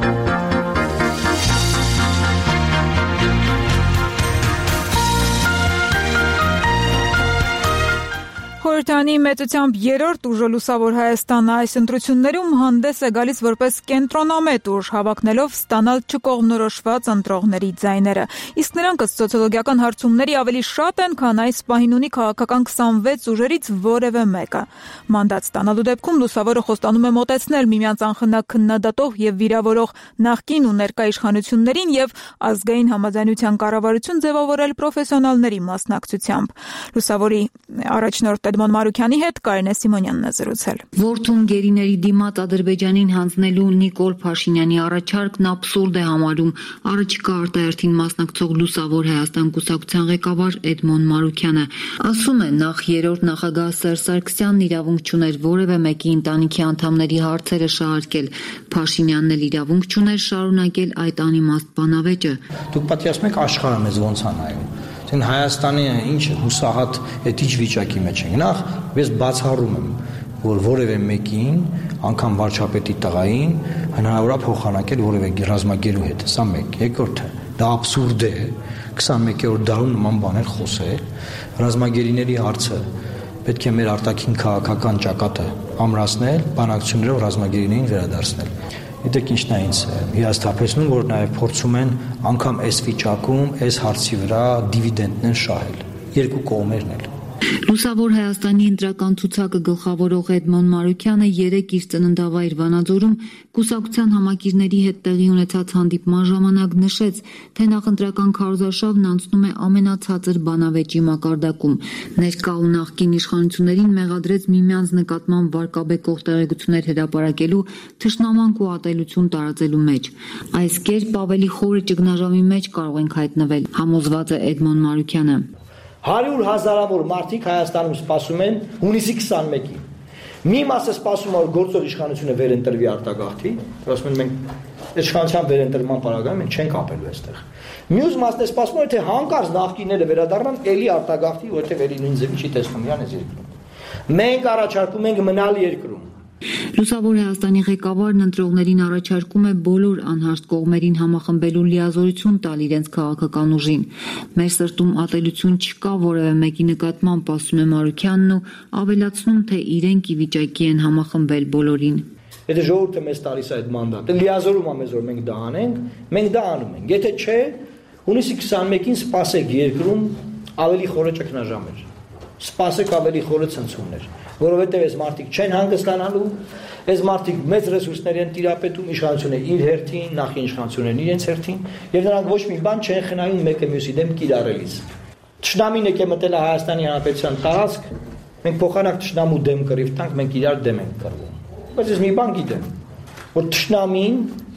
Խորհրդանի մեծությամբ երրորդ ուժը Լուսավոր Հայաստանը այս ընտրություններում հանդես է գալիս որպես կենտրոնամետ ուժ, հավակնելով ստանալ չկողմնորոշված ընտրողների ձայները։ Իսկ նրանք ըստ սոցիոլոգիական հարցումների ավելի շատ են, քան այս պահին ունի քաղաքական քսանվեց ուժերից որևէ մեկը։ Մանդատ ստանալու դեպքում Լուսավորը խոստանում է մոտեցնել միմյանց անխնա քննադատող եւ վիրավորող նախկին ու ներկա իշխանություններին եւ ազգային համաձայնության կառավարություն ձևավորել պրոֆեսիոնալների մասնակցությամբ։ Լուսավորի առաջնորդ Էդմոն Մարուքյանի հետ Կարինե Սիմոնյանն է զրուցել։ Որդուն գերիների դիմաց Ադրբեջանին հանձնելու Նիկոլ Փաշինյանի առաջարկն աբսուրդ է համարում առաջիկա արտահերթին մասնակցող Լուսավոր Հայաստան կուսակցության ղեկավար Էդմոն Մարուքյանը։ Ասում է, նախ երրորդ նախագահ Սերժ Սարգսյանն իրավունք չուներ որևէ մեկի ընտանիքի անդամների հարցերը շահարկել, Փաշինյանն էլ իրավունք չուներ շարունակել այդ անիմաստ բանավեճը։ Դուք պատկերացնում եք աշխարհը մեզ ոնց է նայում։ Դեն Հայաստանի ինչ հուսահատ այդ ինչ վիճակի մեջ ենք։ Նախ ես բացառում եմ, որ որևէ մեկին, անգամ վարչապետի տղային հնարավոր է փոխանակել որևէ ռազմագերու հետ։ Սա մեկ, երկրորդը, դա աբսուրդ է քսանմեկերորդ դարում նման բաներ խոսել։ Ռազմագերիների հարցը պետք է մեր արտաքին քաղաքական ճակատը ամրացնել, բանակցություններով ռազմագերիներին վերադարձնել։ Գիտեք ինչն է ինձ հիասթափեցնում, որ նաև փորձում են անգամ այս վիճակում, այս հարցի վրա դիվիդենդներ շահել, երկու կողմերն էլ։ Լուսավոր Հայաստանի ընտրական ցուցակը գլխավորող Էդմոն Մարուքյանը երեկ իր ծննդավայր Վանաձորում կուսակցության համակիրների հետ տեղի ունեցած հանդիպման ժամանակ նշեց, թե նախընտրական քարոզարշավն անցնում է ամենացածր բանավեճի մակարդակում։ Ներկա ու նախկին իշխանություններին մեղադրեց միմյանց նկատմամբ վարկաբեկող տեղեկություններ հրապարակելու, թշնամանք ու ատելություն տարածելու մեջ։ Այս կերպ ավելի խորը ճգնաժամի մեջ կարող ենք հայտնվել, համոզված է Էդմոն Մարուքյանը։ Հարյուր հազարավոր մարդիկ Հայաստանում սպասում են հունիսի քսանմեկին։ Մի մասը սպասում է, որ գործող իշխանությունը վերընտրվի արտագաղթի, ասում են մենք իշխանության վերընտրման պարագայում մենք չենք ապելու այստեղ։ Մյուս մասն է սպասում, որ թե հանկարծ նախկինները վերադառնան էլի արտագաղթի, որտեղ էլի նույն ձևի չի տեսնում իրան այս երկրում։ Մենք առաջարկում ենք մնալ երկրում։ Լուսավոր Հայաստանի ղեկավարն ընտրողներին առաջարկում է բոլոր անհարթ կողմերին համախմբելու լիազորություն տալ իրենց քաղաքական ուժին։ Մեր սրտում ատելություն չկա որևէ մեկի նկատմամբ, ասում է Մարուքյանն ու ավելացնում, թե իրենք ի վիճակի են համախմբել բոլորին։ Եթե ժողովուրդը մեզ տալիս է այդ մանդատը, լիազորում է մեզ, որ մենք դա անենք, մենք դա անում ենք։ Եթե չէ, հունիսի քսանմեկին սպասեք երկրում ավելի խորը ճգնաժամեր։ Սպասեք ավելի խորը ցնցումներ, որովհետև այս մարդիկ չեն հանգստանալու, այս մարդիկ մեծ ռեսուրսներ են տիրապետում, իշխանությունը իր հերթին, նախին իշխանություններն իրենց հերթին, եւ նրանք ոչ մի բան չեն խնայում մեկը մյուսի դեմ կիրառելիս։ Թշնամին եկե մտել է Հայաստանի Հանրապետության տարածք, մենք փոխանակ թշնամու դեմ կռիվ տանք, մենք իրար դեմ ենք կռվում։ Բայց ես մի բան գիտեմ, որ թշնամին,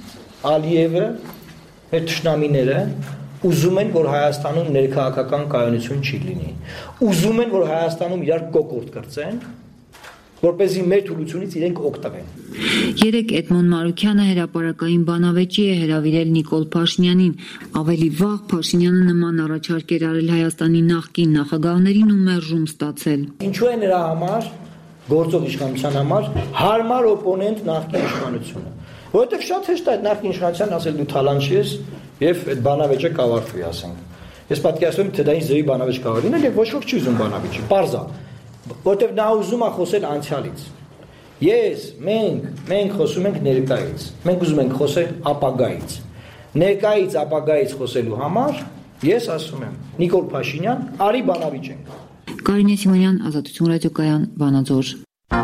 Ալիևը, մեր թշնամիները ուզում են, որ Հայաստանում ներքաղաքական կայունություն չի լինի։ Ուզում են, որ Հայաստանում իրար կոկորտ կրծեն, որպեսզի մեր թուլությունից իրենք օգտվեն։ Երեք Էդմոն Մարուքյանը հրապարակային բանավեճի է հրավիրել Նիկոլ Փաշինյանին։ Ավելի վաղ Փաշինյանը նման առաջարկ էր արել Հայաստանի նախկին նախագահներին ու մերժում ստացել։ Ինչու է նրա համար, գործող իշխանության համար, հարմար օպոնենտ նախկին իշխանությունը։ Որովհետև շատ հեշտ է այդ նախկին իշխանության ասել դու թալանչի ես եւ այդ բանավեճը կավարտվի, ասենք։ Ես պատկերացնում եմ, թե դա ինչ ձևի բանավեճ կարող լինել եւ ոչ ոք չի ուզում բանավեճի, պարզ է, որովհետեւ նա ուզում է խոսել անցյալից։ Ես, մենք, մենք խոսում ենք ներկայից։ Մենք ուզում ենք խոսել ապագայից։ Ներկայից ապագայից խոսելու համար ես ասում եմ, Նիկոլ Փաշինյան, արի բանավիճենք։ Կարինե Սիմոնյան, Ազատություն ռադիոկայան, Վանաձոր։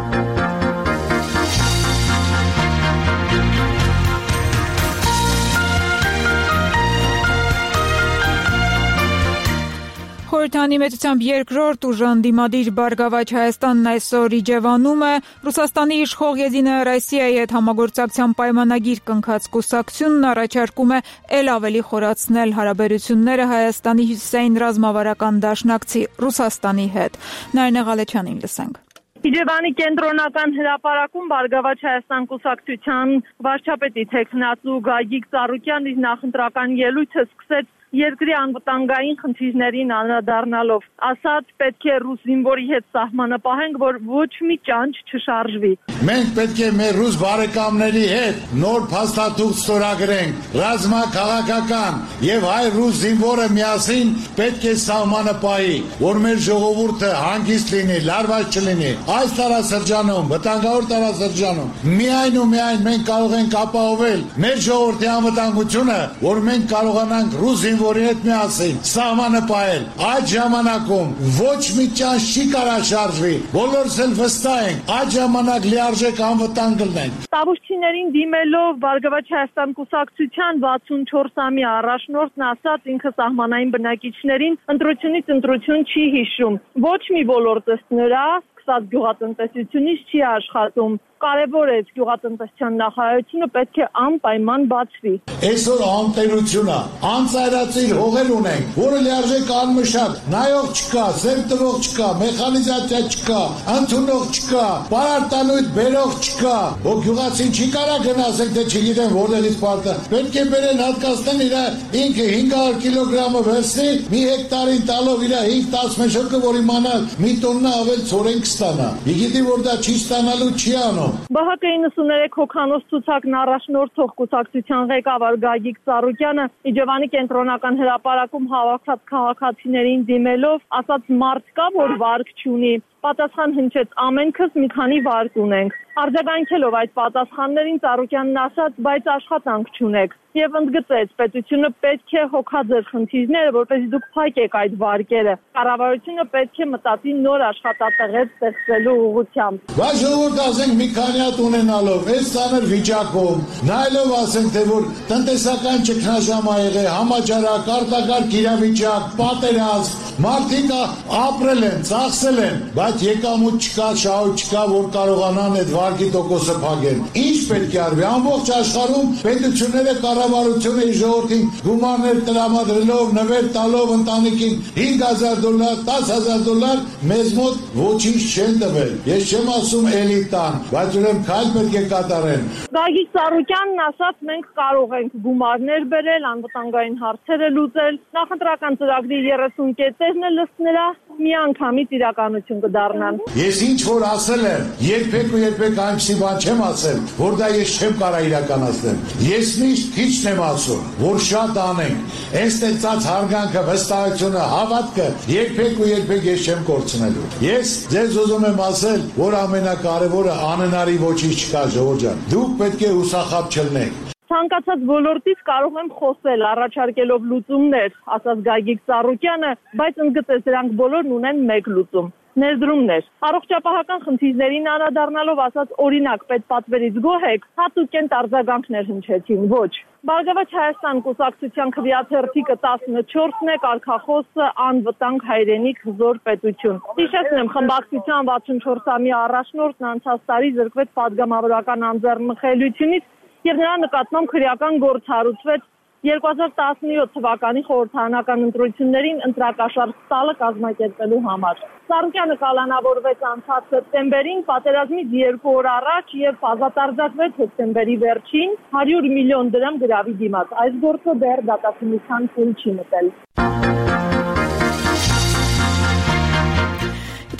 Խորհրդանի մեծությամբ երկրորդ ուժան դիմադիր Բարգավաճ Հայաստանն այսօր Իջևանում է Ռուսաստանի իշխող Եդինայա Ռոսիայի հետ համագործակցության պայմանագիր կնքած կուսակցությունն առաջարկում է ել ավելի խորացնել հարաբերությունները Հայաստանի հյուսիսային ռազմավարական դաշնակցի Ռուսաստանի հետ։ Նարինե Ղալեչյանին լսենք։ Իջևանի կենտրոնական հրապարակում Բարգավաճ Հայաստան կուսակցության վարչապետի թեկնածու Գագիկ Ծառուկյանն իր նախընտրական ելույթը սկսեց երկրի անվտանգային խնդիրներին անդրադառնալով, ասաց պետք է ռուս զինվորի հետ սահմանը պահենք, որ ոչ մի ճանճ չշարժվի։ Մենք պետք է մեր ռուս բարեկամների հետ նոր փաստաթուղթ ստորագրենք, ռազմաքաղաքական եւ հայ-ռուս զինվորը միասին պետք է սահմանը պահի, որ մեր ժողովուրդը հանգիստ լինի, լարված չլինի։ Այս տարածաշրջանում, վտանգավոր տարածաշրջանում միայն ու միայն մենք կարող ենք ապահովել մեր ժողովրդի անվտանգությունը, որ մենք կարողանանք ռուս զինվորի հետ միասին սահմանը պահել։ Այդ ժամանակում ոչ մի ճանճ չի կարող շարժվի, բոլորս էլ վստահ ենք, այդ ժամանակ լիարժեք անվտանգ կլինենք։ Տավուշչիներին դիմելով Բարգավաճ Հայաստան կուսակցության վաթսունչորս-ամյա առաջնորդն ասաց ինքը սահմանային բնակիչներին ընտրությունից ընտրություն չի հիշում։ Ոչ մի ոլորտ ըստ նրա սկսած գյուղատնտեսությունից չի աշխատում։ Կարևոր է գյուղատնտեսության նախարարությունը պետք է անպայման բացվի։ Այսօր անտերությունը, անծայրածիր հողեր ունենք, որը լիարժեք անմշակ, նայող չկա, սև տվող չկա, մեխանիզացիա չկա, ընդունող չկա, պարարտանույթ բերող չկա։ Որ գյուղացին չի կարա գնացեք, թե չգիտեմ որտեղից պարտա։ Պետք է բերեն հատկացնեն իր ինքը հինգ հարյուր կիլոգրամը վերցնի, մի հեկտարին տալով իր հինգ տասնմեջոկը, որ իմանալ մի տոննա ավել ցորեն կստանա։ Իգիտի որ դա չի ստանալու չի անում։ Բ Հ Կ իննսուններեք հոգանոց ցուցակն առաջնորդող կուսակցության ղեկավար Գագիկ Ծառուկյանը Իջևանի կենտրոնական հրապարակում հավաքած քաղաքացիներին դիմելով ասաց մարդ կա, որ վարկ չունի։ Պատասխան հնչեց ամենքս մի քանի վարկ ունենք։ Արձագանքելով այդ պատասխաններին Ծառուկյանն ասաց, բայց աշխատանք չունեք եւ ընդգծեց պետությունը պետք է հոգա ձեր խնդիրները, որպեսզի դուք փակեք այդ վարկերը։ Կառավարությունը պետք է մտածի նոր աշխատատեղեր ստեղծելու ուղղությամբ։ Բայց ժողովուրդ ասենք մի քանի հատ ունենալով, այս ցաներ վիճակում, նայելով ասենք թե որ տնտեսական ճգնաժամ ա եղել, համաճարակ, արտակարգ իրավիճակ, պատերազմ, մարդիկ ապրել են, ծախսել են, բայց եկամուտ չկա, շահույթ չկա, որ կարողանան այդ վարկի տոկոսը փակեն։ Ինչ պետք է արվի։ Ամբողջ աշխարհում պետությունները կառավարությունը իր ժողովրդին գումարներ տրամադրելով, նվեր տալով ընտանիքին հինգ հազար դոլար, դաս հազար դոլար, մեզ մոտ ոչինչ չեն տվել։ Ես չեմ ասում էլիտան, բայց ուրեմն քայլ պետք է կատարեն։ Գագիկ Ծառուկյանն ասաց, մենք կարող ենք գումարներ բերել, անվտանգային հարցերը լուծել, նախընտրական ծրագրի երեսուն կետերն էլ ըստ նրա միանգամից իրականություն կդառնան։ Ես ինչ որ ասել եմ, երբեք ու երբեք այնպիսի բան չեմ ասել, որ դա ես չեմ կարող իրականացնել։ Ես միշտ քիչն եմ ասում, որ շատ անենք։ Այս ստեղծած հարգանքը, վստահությունը, հավատքը երբեք ու երբեք ես չեմ կորցնելու։ Ես ձեզ ուզում եմ ասել, որ ամենակարևորը անհնարի ոչինչ չկա, ժողովուրդ ջան։ Դուք պետք է հուսախաբ չլինեք։ Ցանկացած ոլորտից կարող եմ խոսել, առաջարկելով լուծումներ, ասաց Գագիկ Ծառուկյանը, բայց ընդգծեց դրանք բոլորն ունեն մեկ լուծում։ Ներդրումներ։ Առողջապահական խնդիրներին անդրադառնալով ասաց օրինակ պետպատվերից գոհ եք, հատուկենտ արձագանքներ հնչեցին, ոչ։ Բարգավաճ Հայաստան կուսակցության քվեաթերթիկը տասնչորսն է, կարգախոսը անվտանգ հայրենիք հզոր պետություն։ Հիշեցնեմ, խմբակցության վաթսունչորս-ամյա առաջնորդն անցած տարի զրկվեց պատգամավորական անձեռնմխելիությունից եւ նրա նկատմամբ քրեական գործ հարուցվեց երկու հազար տասնյոթ թվականի խորհրդարանական ընտրություններին ընտրակաշառք տալը կազմակերպելու համար։ Ծառուկյանը կալանավորվեց անցած սեպտեմբերին, պատերազմից երկու օր առաջ եւ ազատարձակվեց հոկտեմբերի վերջին հարյուր միլիոն դրամ գրավի դիմաց։ Այս գործը դեռ դատախազության փուլ չի մտել։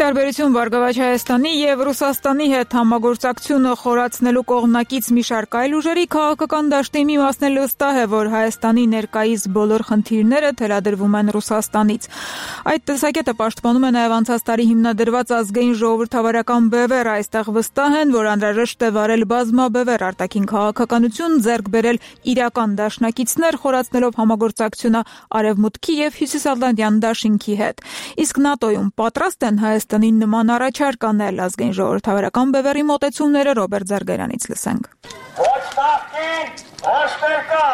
տարբերություն Բարգավաճ Հայաստանի եւ Ռուսաստանի հետ համագործակցությունը խորացնելու կողմնակից մի շարք այլ ուժերի քաղաքական դաշտի մի մասն էլ վստահ է, որ Հայաստանի ներկայիս բոլոր խնդիրները թելադրվում են Ռուսաստանից։ Այդ տեսակետը պաշտպանում է նաեւ անցած տարի հիմնադրված ազգային ժողովրդավարական բևեռ, այստեղ վստահ են, որ անհրաժեշտ է վարել բազմաբևեռ արտաքին քաղաքականություն, ձեռք բերել իրական դաշնակիցներ, խորացնելով համագործակցությունը Արևմուտքի եւ Հյուսիսատլանտյան դաշինքի հետ։ Իսկ ՆԱՏՕ-ում պատրաստ են Հայաստանին նման առաջարկ անել ազգային ժողովրդավարական բևեռի մոտեցումները Ռոբերտ Զարգարյանից լսենք։ Ոչ նախկին, ոչ ներկա,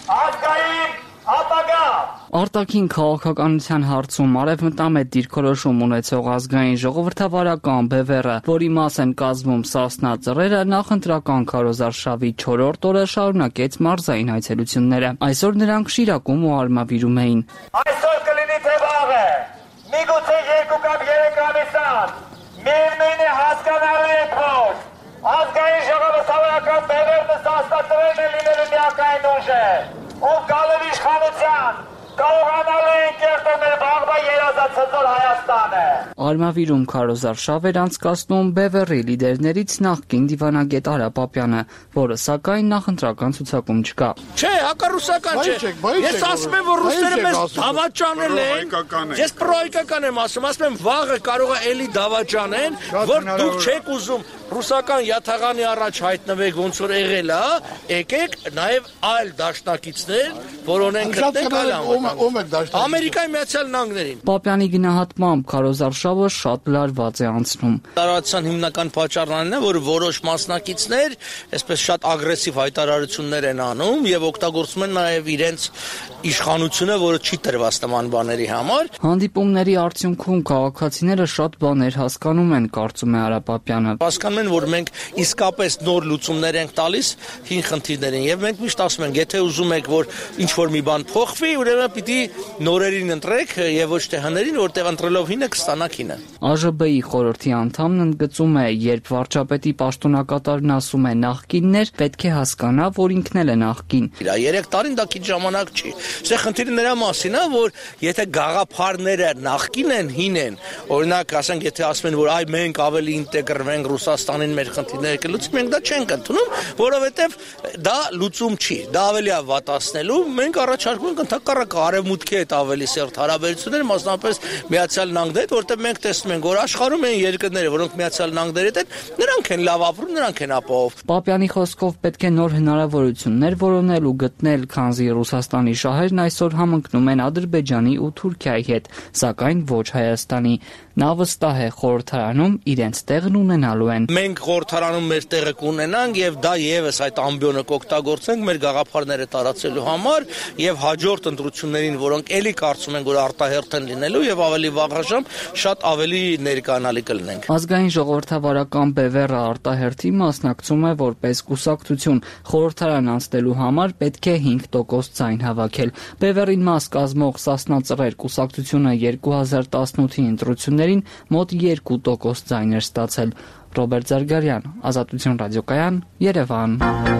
ազգային ապագա։ Արտաքին քաղաքականության հարցում արևմտամետ դիրքորոշում ունեցող ազգային ժողովրդավարական բևեռը, որի մաս են կազմում Սասնա ծռերը, նախընտրական քարոզարշավի չորրորդ օրը շարունակեց մարզային այցելությունները։ Այսօր նրանք Շիրակում ու Արմավիրում էին։ Այսօր կլինի թե վաղը, միգուցե երկու կամ երեք ամիս անց, միևնույն է հասկանալու եք, որ ազգային ժողովրդավարական բևեռը Սասնա ծռերն է լինելու միակային ուժը, ով գալով իշխանության կարողանալու են կերտել մեր վաղվա երազածծոր Հայաստանը։ Արմավիրում քարոզարշավ էր անցկացնում բևեռի լիդերներից նախկին դիվանագետ Արա Պապյանը, որը սակայն նախընտրական ցուցակում չկա։ Չէ, հակառուսական չէ։ Ես ասում եմ, որ ռուսները մեզ դավաճանել են։ Ես պրոհայկական եմ ասում, ասում եմ վաղը կարող է էլի դավաճանեն, որ դուք չեք ուզում ռուսական յաթաղանի առաջ հայտնվեք ոնց որ եղել է, եկեք նաև այլ դաշնակիցներ, որոնք են գտնենք այլ ամեն։ Ամերիկայի Միացյալ Նահանգներին։ Պապյանի գնահատմամբ քարոզարշավը շատ լարված է անցնում։ Տարածության հիմնական պատճառն է, որ որոշ մասնակիցներ այսպես շատ ագրեսիվ հայտարարություններ են անում եւ օգտագործում են նաև իրենց իշխանությունը, որը չի տրված նման բաների համար։ Հանդիպումների արդյունքում քաղաքացիները շատ բաներ հասկանում են, կարծում է Արա Պապյանը։ Հասկանում են, որ մենք իսկապես նոր լուծումներ ենք տալիս հին խնդիրներին եւ մենք միշտ ասում ենք, եթե ուզում եք, որ ինչ որ մի բան փոխվի, ուրեմն պիտի նորերին ընտրեք եւ ոչ թե հներին, որտեղ ընտրելով հինը կստանաք հինը։ ԱԺԲ-ի խորհրդի անդամն ընդգծում է, երբ վարչապետի պաշտոնակատարն ասում է նախկիններ, պետք է հասկանա, որ ինքն էլ է նախկին։ Երեք տարին դա քիչ ժամանակ չի։ Սա խնդիրը նրա մասին է, որ եթե գաղափարները նախկին են, հին են, օրինակ ասենք, եթե ասում են, որ այ մենք ավելի ինտեգրվենք Ռուսաստանին մեր խնդիրները կլուծենք, մենք դա չենք ընդունում, որովհետեւ դա լուծում չի։ Դա ավելի է վատացնելու։ Մենք առաջարկում ենք ընդհակառակը արևմուտքի հետ ավելի սերտ հարաբերություններ, մասնապես Միացյալ Նահանգների հետ, որտեղ մենք տեսնում ենք, որ աշխարհում են երկրներ, որոնք Միացյալ Նահանգների հետ են, նրանք են լավ ապրում, նրանք են ապահով։ Պապյանի խոսքով պետք է նոր հնարավորություններ որոնել ու գտնել, քանզի Ռուսաստանի շահերն այսօր համընկնում են Ադրբեջանի ու Թուրքիայի հետ, սակայն ոչ Հայաստանի։ Նա վստահ է, խորհրդարանում իրենց տեղն ունենալու են։ Մենք խորհրդարանում մեր տեղը կունենանք եւ դա եւս այդ ամբիոնը կօգտագործենք մեր գաղափարները տարածելու համար եւ հաջորդ ընտրություններին, որոնք ելի կարծում են, որ արտահերթ են լինելու եւ ավելի վաղաժամ շատ ավելի ներկանալի կլինենք։ Ազգային ժողովրդավարական բևեռը արտահերթի մասնակցում է որպես կուսակցություն։ Խորհրդարան անցնելու համար պետք է հինգ տոկոս ձայն հավաքել։ Բևեռին մաս կազմող Սասնա ծռեր կուսակցությունը երկու հազար տասնութի ընտրություններին մոտ երկու տոկոս ձայն էր ստացել։ Ռոբերտ Զարգարյան, Ազատություն ռադիոկայան, Երևան։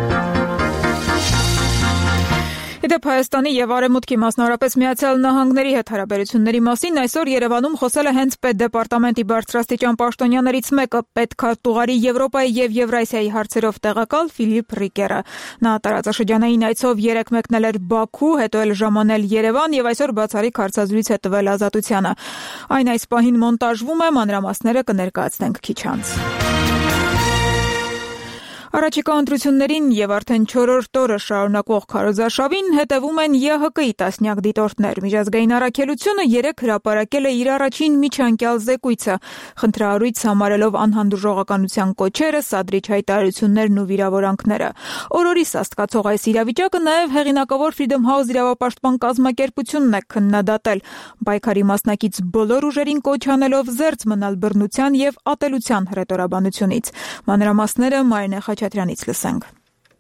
Իդեպ Հայաստանի եւ Արևմուտքի մասնավորապես Միացյալ Նահանգների հետ հարաբերությունների մասին այսօր Երևանում խոսել է հենց Պետդեպարտամենտի բարձրաստիճան պաշտոնյաներից մեկը, պետքարտուղարի Եվրոպայի եւ Եվրասիայի հարցերով տեղակալ Ֆիլիպ Ռիկերը։ Նա տարածաշրջանային այցով երեկ մեկնել էր Բաքու, հետո էլ ժամանել Երևան եւ այսօր բացառիկ հարցազրույց է տվել Ազատությանը։ Այն այս պահին մոնտաժվում է, մանրամասները կներկայացնենք քիչ անց։ Առաջիկա ընտրություններին եւ արդեն չորրորդ օրը շարունակվող քարոզարշավին հետևում են ԵՀԿ-ի տասնյակ դիտորդներ։ Միջազգային առաքելությունը երեկ հրապարակել է իր առաջին միջանկյալ զեկույցը, խնդրահարույց համարելով անհանդուրժողականության կոչերը, սադրիչ հայտարարություններն ու վիրավորանքները։ Օրորիս աստկացող այս իրավիճակը նաեւ հեղինակավոր Freedom House իրավապաշտպան կազմակերպությունն է քննադատել, պայքարի մասնակից բոլոր ուժերին կոչ անելով զերծ մնալ բռնության եւ ատելության հռետորաբանությունից։ Մանրամասները Մարինե Խաչատրյանից լսենք։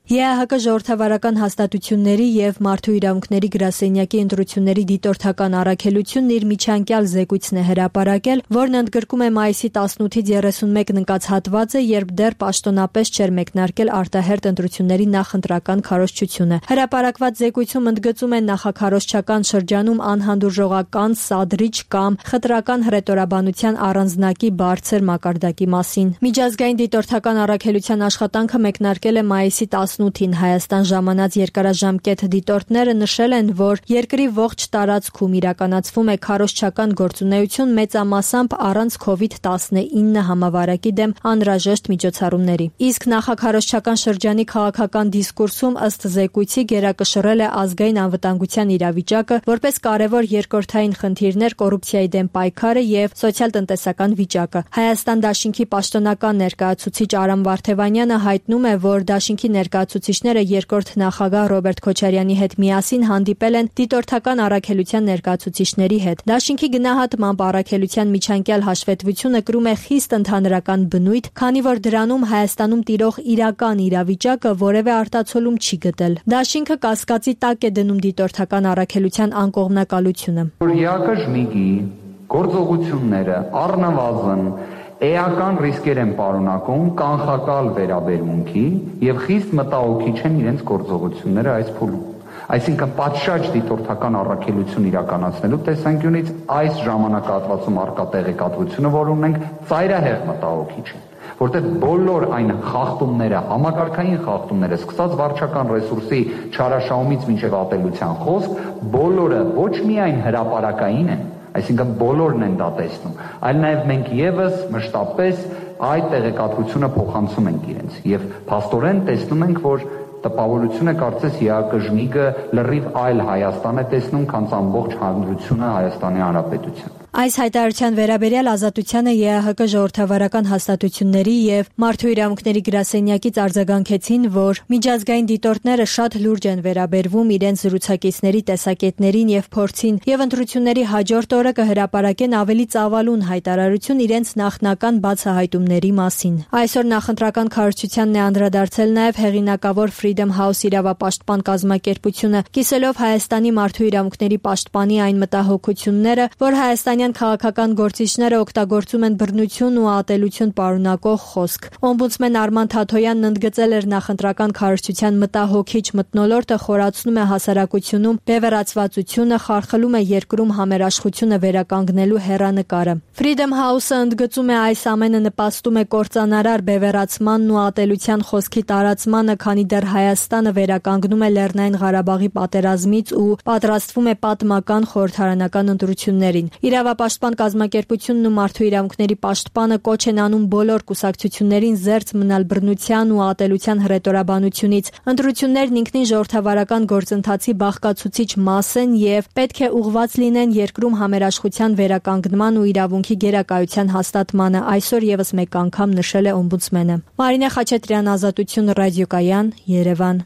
Է Ա Հ Կ ժողովրդավարական հաստատությունների եւ մարդու իրավունքների գրասենյակի ընտրությունների դիտորդական առաքելությունն իր միջանկյալ զեկույցն է հրապարակել, որն ընդգրկում է մայիսի տասնութից երեսունմեկ նկած հատվածը, երբ դեռ պաշտոնապես չէր մեկնարկել արտահերթ ընտրությունների նախընտրական քարոզչությունը։ Հրապարակված զեկույցում ընդգծում են նախաքարոզչական շրջանում անհանդուրժողական, սադրիչ կամ խտրական հռետորաբանության առանձնակի բարձր մակարդակի մասին։ Միջազգային դիտորդական առաքելության աշխատանքը մեկնարկել է մայիսի տասնութին Հայաստան ժամանած երկարաժամկետ դիտորդները նշել են, որ երկրի ողջ տարածքում իրականացվում է քարոզչական գործունեություն մեծամասամբ առանց քովիդ տասնինը համավարակի դեմ անհրաժեշտ միջոցառումների։ Իսկ նախաքարոզչական շրջանի քաղաքական դիսկուրսում ըստ զեկույցի գերակշռել է ազգային անվտանգության իրավիճակը, որպես կարևոր երկրորդային խնդիրներ կոռուպցիայի դեմ պայքարը եւ սոցիալ-տնտեսական վիճակը։ Հայաստան դաշինքի պաշտոնական ներկայացուցիչ Արամ Վարդևանյանը հայտնում է, որ դաշինքի ներկայացուցիչները երկրորդ նախագահ Ռոբերտ Քոչարյանի հետ միասին հանդիպել են դիտորդական առաքելության ներկայացուցիչների հետ։ Դաշինքի գնահատմամբ առաքելության միջանկյալ հաշվետվությունը կրում է խիստ ընդհանրական բնույթ, քանի որ դրանում Հայաստանում տիրող իրական իրավիճակը որևէ արտացոլում չի գտել։ Դաշինքը կասկածի տակ է դնում դիտորդական առաքելության անկողմնակալությունը։ Յակաշմիգի գործողությունները առնվազն էական ռիսկեր են պարունակում կանխակալ վերաբերմունքի եւ խիստ մտահոգիչ են իրենց գործողությունները այս փուլում։ Այսինքն պատշաճ դիտորդական առաքելություն իրականացնելու տեսանկյունից այս ժամանակահատվածում առկա տեղեկատվությունը, որ ունենք, ծայրահեղ մտահոգիչ է, որտեղ բոլոր այն խախտումները, համակարգային խախտումները, սկսած վարչական ռեսուրսի չարաշահումից մինչև ատելության խոսք, բոլորը ոչ միայն հրապարակային են, այսինքն բոլորն են դա տեսնում, այլ նաև մենք եւս մշտապես այդ տեղեկատվությունը փոխանցում ենք իրենց եւ փաստորեն տեսնում ենք, որ տպավորությունը կարծես ՀԱԿ-ը լրիվ այլ Հայաստան է տեսնում, քան ամբողջ հանրությունը Հայաստանի Հանրապետության։ Այս հայտարարության վերաբերյալ Ազատությանը Է Ա Հ Կ ժողովրդավարական հաստատությունների եւ մարդու իրավունքների գրասենյակից արձագանքեցին, որ միջազգային դիտորդները շատ լուրջ են վերաբերվում իրենց զրուցակիցների տեսակետներին եւ փորձին եւ ընտրությունների հաջորդ օրը կհրապարակեն ավելի ծավալուն հայտարարություն իրենց նախնական բացահայտումների մասին։ Այսօր նախընտրական քարոզչությանն է անդրադարձել նաեւ հեղինակավոր Freedom House իրավապաշտպան կազմակերպությունը, կիսելով Հայաստանի մարդու իրավունքների պաշտպանի այն մտահոգությունները, որ Հայաստանի քաղաքական գործիչները օգտագործում են բռնություն ու ատելություն պարունակող խոսք։ Օմբուդսմեն Արման Թաթոյանն ընդգծել էր նախընտրական քարոզչության մտահոգիչ մթնոլորտը խորացնում է հասարակությունում բևեռացվածությունը, խարխլում է երկրում համերաշխությունը վերականգնելու հեռանկարը։ Freedom House-ը ընդգծում է այս ամենը նպաստում է կործանարար բևեռացմանն ու ատելության խոսքի տարածմանը, քանի դեռ Հայաստանը վերականգնում է Լեռնային Ղարաբաղի պատերազմից ու պատրաստվում է պատմական խորհրդարանական ընտրություններին։ Իրավապաշտպան կազմակերպությունն ու մարդու իրավունքների պաշտպանը կոչ են անում բոլոր կուսակցություններին զերծ մնալ բռնության ու ատելության հռետորաբանությունից։ Ընտրություններն ինքնին ժողովրդավարական գործընթացի բաղկացուցիչ մաս են եւ պետք է ուղղված լինեն երկրում համերաշխության վերականգնման ու իրավունքի գերակայության հաստատմանը, այսօր եւս մեկ անգամ նշել է օմբուդսմենը։ Մարինե Խաչատրյան, Ազատություն, Ռադիոկայան, Երևան։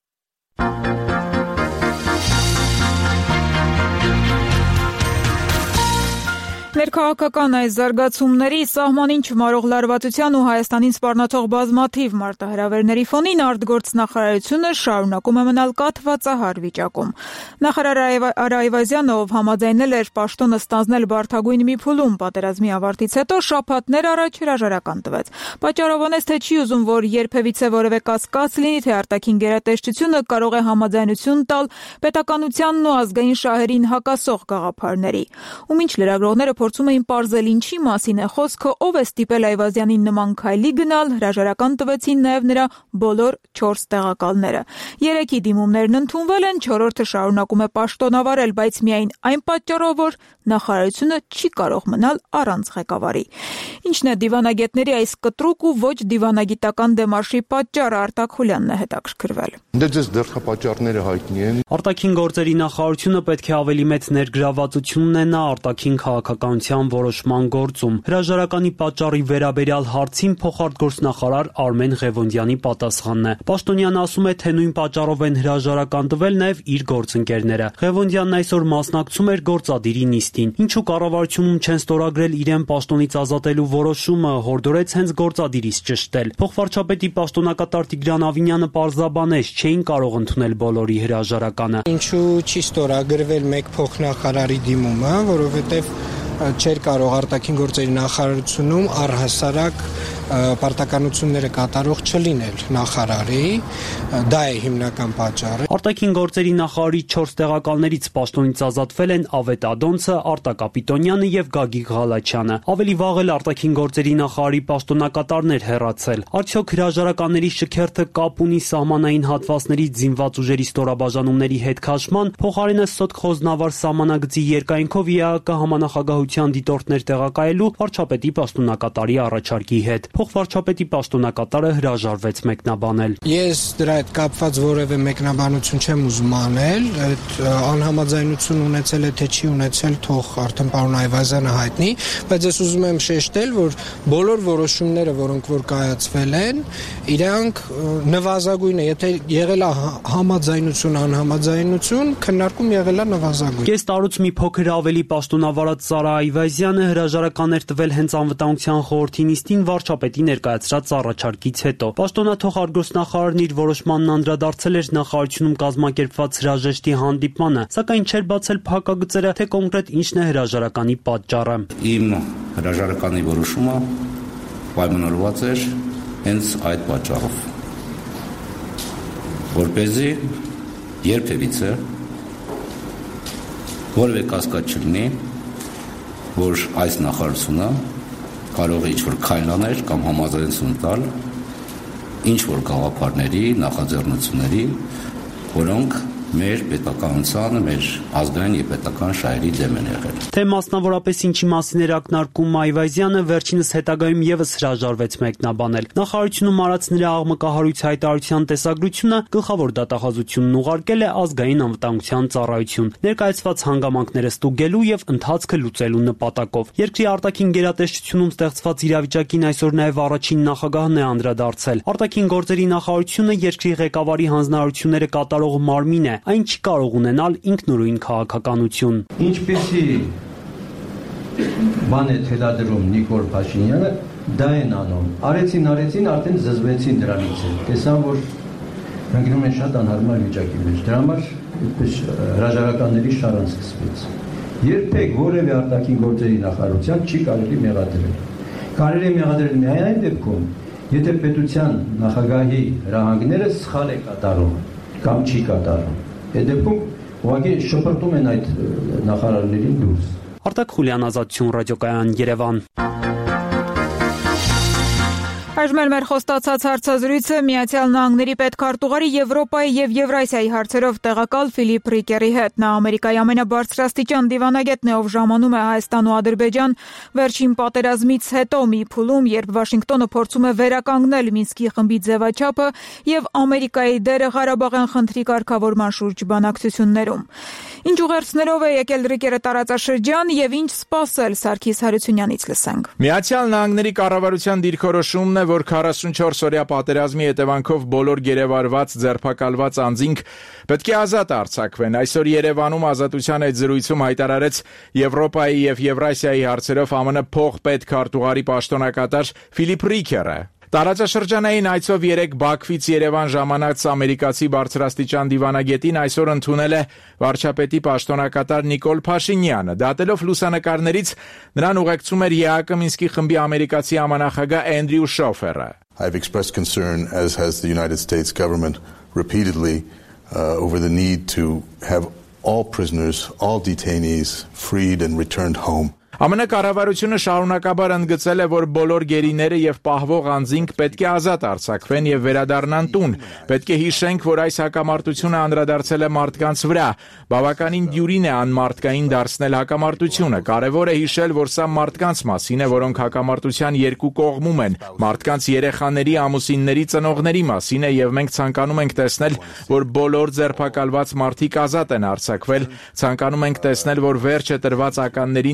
Ներքաղաքական այս զարգացումների սահմանին չմարող լարվածության ու Հայաստանին սպառնացող բազմաթիվ մարտահրավերների ֆոնին արտգործնախարարությունը շարունակում է մնալ կաթվածահար վիճակում։ Նախարար Արա Այվազյանը, ով համաձայնել էր պաշտոնը ստանձնել Բարդագույն մի փուլում պատերազմի ավարտից հետո, շաբաթներ առաջ հրաժարական տվեց։ Պատճառաբանեց, թե չի ուզում, որ երբևիցե որևէ կասկած լինի, թե արտաքին գերատեսչությունը կարող է համաձայնություն տալ պետականությանն ու ազգային շահերին հակասող գաղափարների։ Ու մինչ լրագրողները փորձում էին պարզել ինչի մասին է խոսքը, ով է ստիպել Այվազյանին նման քայլի գնալ, հրաժարական տվեցին նաև նրա բոլոր չորս տեղակալները։ Երեքի դիմումներն ընդունվել են, չորրորդը շարունակում է պաշտոնավարել, բայց միայն այն պատճառով, որ նախարարությունը չի կարող մնալ առանց ղեկավարի։ Ինչն է դիվանագետների այս կտրուկ ու ոչ դիվանագիտական դեմարշի պատճառը, Արտակ Խուլյանն է հետաքրքրվել։ Դե ձեզ դրդապատճառները հայտնի են։ Արտաքին գործերի նախարարությունը պետք է ավելի մեծ ներգրավվածություն ունենա արտաքին քաղաքական անվտանգության որոշման գործում։ Հրաժարականի պատճառի վերաբերյալ հարցին փոխարտգործնախարար Արմեն Ղևոնդյանի պատասխանն է։ Պաշտոնյանը ասում է, թե նույն պատճառով են հրաժարական տվել նաև իր գործընկերները։ Ղևոնդյանն այսօր մասնակցում էր գործադիրի նիստին։ Ինչու կառավարությունում չեն ստորագրել իրեն պաշտոնից ազատելու որոշումը, հորդորեց հենց գործադիրից ճշտել։ Փոխվարչապետի պաշտոնակատար Տիգրան Ավինյանը պարզաբանեց, չէին կարող ընդունել բոլորի հրաժարականը։ Ինչու չի ստորագրվել մեկ փոխնախարարի դիմումը, որովհետև չէր կարող արտաքին գործերի նախարարությունում առհասարակ պարտականությունները կատարող չլինել նախարարի, դա է հիմնական պատճառը։ Արտաքին գործերի նախարարի չորս տեղակալներից պաշտոնից ազատվել են Ավետ Ադոնցը, Արտակ Կապիտոնյանը եւ Գագիկ Ղալաչյանը։ Ավելի վաղ էլ արտաքին գործերի նախարարի պաշտոնակատարներ հեռացել։ Արդյոք հրաժարականների շքերթը կապ ունի սահմանային հատվածների զինված ուժերի ստորաբաժանումների հետ քաշման, փոխարենը Սոտք Խոզնավար սահմանագծի երկայնքով ԵԱՀԿ համանախագահության դիտորդներ տեղակայելու վարչապետի պաշտոնակատարի առաջարկի հետ։ Փոխվարչապետի պաշտոնակատարը հրաժարվեց մեկնաբանել։ Ես դրա հետ կապված որևէ մեկնաբանություն չեմ ուզում անել, այդ անհամաձայնություն ունեցել է թե չի ունեցել, թող արդեն պարոն Այվազյանը հայտնի, բայց ես ուզում եմ շեշտել, որ բոլոր որոշումները, որոնք որ կայացվել են, իրանք նվազագույն է, եթե եղել է համաձայնություն, անհամաձայնություն, քննարկում եղել է նվազագույն։ Կես տարուց մի փոքր ավելի պաշտոնավարած Սարա Այվազյանը հրաժարական էր տվել հենց անվտանգության խորհրդի նիստին վարչապետի ներկայացրած առաջարկից հետո։ Պաշտոնաթող արտգործնախարարն իր որոշմանն անդրադարձել էր նախարարությունում կազմակերպված հրաժեշտի հանդիպմանը, սակայն չէր բացել փակագծերը, թե կոնկրետ ինչն է հրաժարականի պատճառը։ Իմ հրաժարականի որոշումը պայմանավորված էր հենց այդ պատճառով, որպեսզի երբևիցե որևէ կասկած չլինի, որ այս նախարարությունը կարող է ինչ-որ քայլ անել կամ համաձայնություն տալ ինչ-որ գաղափարների, նախաձեռնությունների, որոնք մեր պետականության, մեր ազգային եւ պետական շահերի դեմ են եղել։ Թե մասնավորապես ինչի մասին էր ակնարկում Այվազյանը, վերջինս հետագայում եւս հրաժարվեց մեկնաբանել։ Նախարարությունում արած նրա աղմկահարույց հայտարարության տեսագրությունը գլխավոր դատախազությունն ուղարկել է ազգային անվտանգության ծառայություն, ներկայացված հանգամանքները ստուգելու եւ ընթացքը լուծելու նպատակով։ Երկրի արտաքին գերատեսչությունում ստեղծված իրավիճակին այսօր նաեւ առաջին նախագահն է անդրադարձել։ Արտաքին գործերի նախարարությունը երկրի ղեկավարի հանձնարարությունները կատարող մարմին է, այն չի կարող ունենալ ինքնուրույն քաղաքականություն։ Ինչպեսի բան է թելադրում Նիկոլ Փաշինյանը, դա են անում։ Արեցին, արեցին, արդեն զզվեցին դրանից է։ Տեսան, որ ընկնում են շատ անհարմար վիճակի մեջ։ Դրա համար այդպես հրաժարականների շարան սկսվեց։ Երբեք որևէ արտաքին գործերի նախարարության չի կարելի մեղադրել։ Կարելի է մեղադրել միայն այն դեպքում, եթե պետության նախագահի հրահանգները սխալ է կատարում կամ չի կատարում։ Այդ դեպքում ուղղակի շփրտում են այդ նախարարներին դուրս։ Արտակ Խուլյան, Ազատություն ռադիոկայան, Երևան։ Այժմ մեր խոստացած հարցազրույցը Միացյալ Նահանգների պետքարտուղարի Եվրոպայի եւ Եվրասիայի հարցերով տեղակալ Ֆիլիպ Ռիկերի հետ։ Նա Ամերիկայի ամենաբարձրաստիճան դիվանագետն է, ով ժամանում է Հայաստան ու Ադրբեջան վերջին պատերազմից հետո մի փուլում, երբ Վաշինգտոնը փորձում է վերականգնել Մինսկի խմբի ձևաչափը եւ Ամերիկայի դերը Ղարաբաղյան խնդրի կարգավորման շուրջ բանակցություններում։ Ինչ ուղերձներով է եկել Ռիկերը տարածաշրջան եւ ինչ սպասել Սարգիս Հարությունյանից լսենք։ Միացյալ Նահանգների կառավարության դիրքորոշումն է, որ քառասունչորս օրյա պատերազմի հետևանքով բոլոր գերեվարված ձերբակալված անձինք պետք է ազատ արձակվեն։ Այսօր Երևանում Ազատության այդ զրույցում հայտարարեց Եվրոպայի եւ Եվրասիայի հարցերով ԱՄՆ պետքարտուղարի պաշտոնակատար Ֆիլիպ Ռիկերը։ Տարածաշրջանային այցով երեկ Բաքվից Երևան ժամանած ամերիկացի բարձրաստիճան դիվանագետին այսօր ընդունել է վարչապետի պաշտոնակատար Նիկոլ Փաշինյանը։ Դատելով լուսանկարներից նրան ուղեկցում էր ԵԱՀԿ Մինսկի խմբի ամերիկացի համանախագահ Էնդրյու Շոֆերը։ I've expressed concern, as has the United States government repeatedly, uh, over the need to have all prisoners, all detainees freed and returned home. ԱՄՆ կառավարությունը շարունակաբար ընդգծել է, որ բոլոր գերիները եւ պահվող անձինք պետք է ազատ արձակվեն եւ վերադառնան տուն։ Պետք է հիշենք, որ այս հակամարտությունը անդրադարձել է մարդկանց վրա։ Բավականին դյուրին է անմարդկային դարձնել հակամարտությունը։ Կարևոր է հիշել, որ սա մարդկանց մասին է, որոնք հակամարտության երկու կողմում են։ Մարդկանց երեխաների, ամուսինների, ծնողների մասին է եւ մենք ցանկանում ենք տեսնել, որ բոլոր ձերբակալված մարդիկ ազատ են արձակվել։ Ցանկանում ենք տեսնել, որ վերջը տրված ականներին եւ նրանց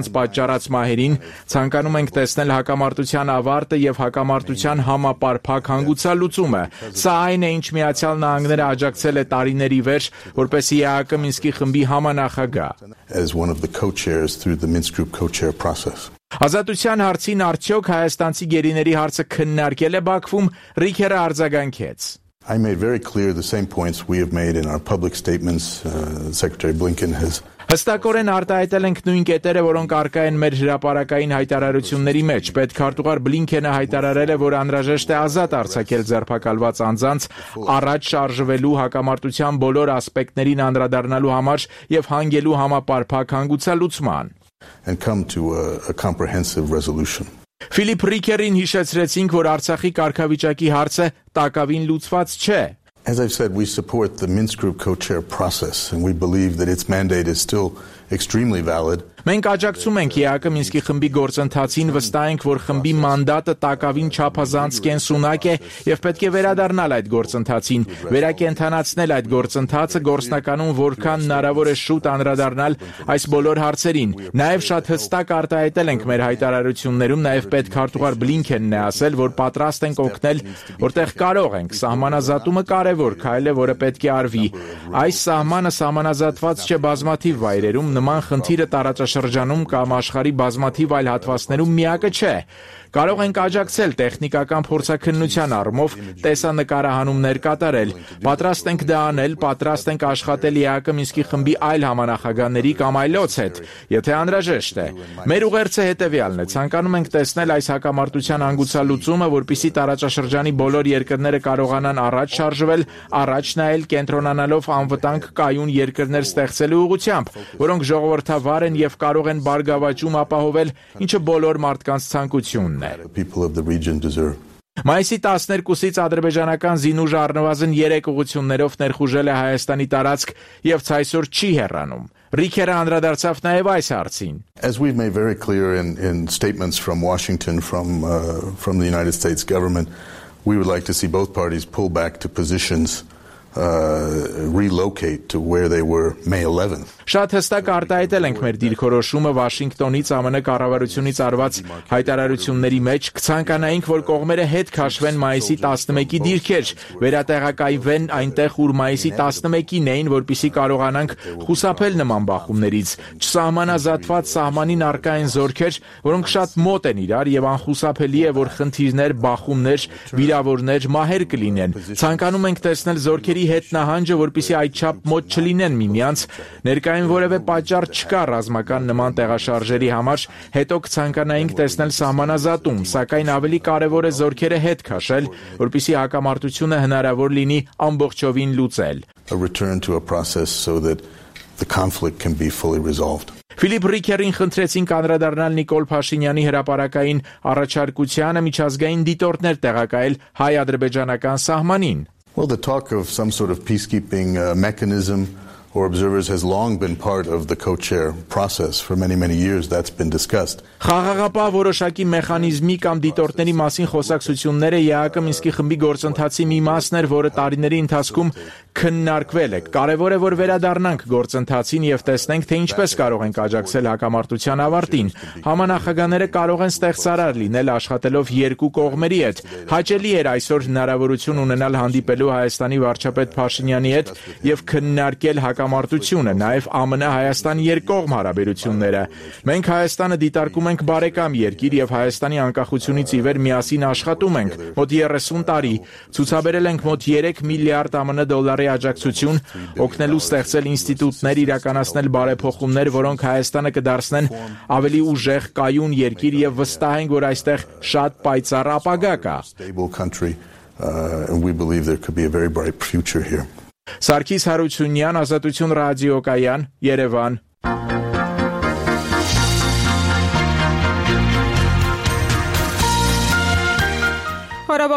նրանց պատճառած մահերին, ցանկանում ենք տեսնել հակամարտության ավարտը եւ հակամարտության համապարփակ հանգուցալուծումը։ Սա այն է, ինչ Միացյալ Նահանգները աջակցել է տարիների վերջ, որպեսզի ԵԱՀԿ Մինսկի խմբի համանախագահ։ As one of the co-chairs through the Minsk Group co-chair process. Ազատության հարցին արդյոք հայաստանցի գերիների հարցը քննարկել է Բաքվում, Ռիքերը արձագանքեց։ I made very clear the same points we have made in our public statements. Uh, Secretary Blinken has Հստակորեն արտահայտել ենք նույն կետերը, որոնք առկա են մեր հրապարակային հայտարարությունների մեջ։ Պետքարտուղար Բլինքենը հայտարարել է, որ անհրաժեշտ է ազատ արձակել ձերբակալված անձանց, առաջ շարժվելու հակամարտության բոլոր ասպեկտներին անդրադառնալու համար եւ հանգելու համապարփակ հանգուցալուծման։ And come to a, a comprehensive resolution. Ֆիլիպ Ռիքերին հիշեցրեցինք, որ Արցախի կարգավիճակի հարցը տակավին լուծված չէ։ As I've said, we support the Minsk Group co-chair process, and we believe that its mandate is still extremely valid. Մենք աջակցում ենք ԵԱՀԿ Մինսկի խմբի գործընթացին, վստահ ենք, որ խմբի մանդատը տակավին չափազանց կենսունակ է եւ պետք է վերադառնալ այդ գործընթացին, վերակենդանացնել այդ գործընթացը, գործնականում որքան հնարավոր է շուտ անդրադառնալ այս բոլոր հարցերին։ Նաեւ շատ հստակ արտահայտել ենք մեր հայտարարություններում, նաեւ պետքարտուղար Բլինքենն է ասել, որ պատրաստ ենք օգնել, որտեղ կարող ենք։ Սահմանազատումը կարևոր քայլ է, որը պետք է արվի։ Այս սահմանը սահմանազատված չէ բազմաթիվ վայրերում, նման խնդիրը տարածաշրջանում կամ աշխարհի բազմաթիվ այլ հատվածներում միակը չէ։ Կարող ենք աջակցել տեխնիկական փորձաքննության առումով, տեսանկարահանումներ կատարել, պատրաստ ենք դա անել, պատրաստ ենք աշխատել ԵԱՀԿ Մինսկի խմբի այլ համանախագահների կամ այլոց հետ, եթե անհրաժեշտ է։ Մեր ուղերձը հետևյալն է. ցանկանում ենք տեսնել այս հակամարտության հանգուցալուծումը, որպեսզի տարածաշրջանի բոլոր երկրները կարողանան առաջ շարժվել, առաջ նայել, կենտրոնանալով անվտանգ կայուն երկրներ ստեղծելու ուղղությամբ, որոնք ժողովրդավար են եւ կարող են բարգավաճում ապահովել, ինչը բոլոր մարդկանց ցանկությունն է։ People of the region deserve. Մայիսի տասներկուսից ադրբեջանական զինուժը առնվազն երեք ուղղություններով ներխուժել է Հայաստանի տարածք եւ ցայսօր չի հեռանում։ Ռիքերը անդրադարձավ նաեւ այս հարցին։ As we've made very clear in, in statements from Washington, from, uh, from the United States government, we would like to see both parties pull back to positions Uh, relocate to where they were May eleventh. Շատ հստակ արտահայտել ենք մեր դիրքորոշումը Վաշինգտոնից ԱՄՆ կառավարությունից արված հայտարարությունների մեջ, կցանկանայինք, որ կողմերը հետ քաշվեն մայիսի տասնմեկի դիրքեր, վերատեղակայվեն այնտեղ, ուր մայիսի տասնմեկին էին, որպեսզի կարողանանք խուսափել նման բախումներից։ Չսահմանազատված սահմանին առկա են զորքեր, որոնք շատ մոտ են իրար եւ անխուսափելի է, որ խնդիրներ, բախումներ, վիրավորներ, մահեր կլինեն։ Ցանկանում ենք տեսնել զորքերի հետ նահանջը, որպեսզի այդչափ մոտ չլինեն միմյանց, ներկային որևէ պատճառ չկա ռազմական նման տեղաշարժերի համար, հետո կցանկանայինք տեսնել սահմանազատում, սակայն ավելի կարևոր է զորքերը հետ քաշել, որպեսզի հակամարտությունը հնարավոր լինի ամբողջովին լուծել։ A return to a process so that the conflict can be fully resolved. Ֆիլիպ Ռիքերին խնդրեցինք անդրադառնալ Նիկոլ Փաշինյանի հրապարակային առաջարկությանը միջազգային դիտորդներ տեղակայել հայ-ադրբեջանական սահմանին։ Well, the talk of some sort of peacekeeping uh, mechanism or observers has long been part of the co-chair process. For many, many years that's been discussed. Խաղաղապահ որոշակի մեխանիզմի կամ դիտորդների մասին խոսակցությունները ԵԱՀԿ Մինսկի խմբի գործընթացի մի մասն էր, որը տարիների ընթացքում քննարկվել է։ Կարևոր է, որ վերադառնանք գործընթացին եւ տեսնենք, թե ինչպես կարող ենք աջակցել հակամարտության ավարտին։ Համանախագահները կարող են ստեղծարար լինել աշխատելով երկու կողմերի հետ։ Հաճելի էր այսօր հնարավորություն ունենալ հանդիպելու Հայաստանի վարչապետ Փաշինյանի հետ եւ քննարկել հակամարտությունը, նաեւ ԱՄՆ-Հայաստան երկկողմ հարաբերությունները։ Մենք Հայաստանը դիտարկում ենք բարեկամ երկիր եւ Հայաստանի անկախությունից ի վեր միասին աշխատում ենք մոտ երեսուն տարի, ցուցաբերել ենք մոտ երեք միլիարդ ԱՄՆ դոլարի աջակցություն, օգնելու ստեղծել ինստիտուտներ, իրականացնել բարեփոխումներ, որոնք Հայաստանը կդարձնեն ավելի ուժեղ, կայուն երկիր եւ վստահ ենք, որ այստեղ շատ պայծառ ապագա կա։ And we believe there could be a very bright future here. Սարգիս Հարությունյան, Ազատություն ռադիոկայան, Երևան։ Ղարաբաղի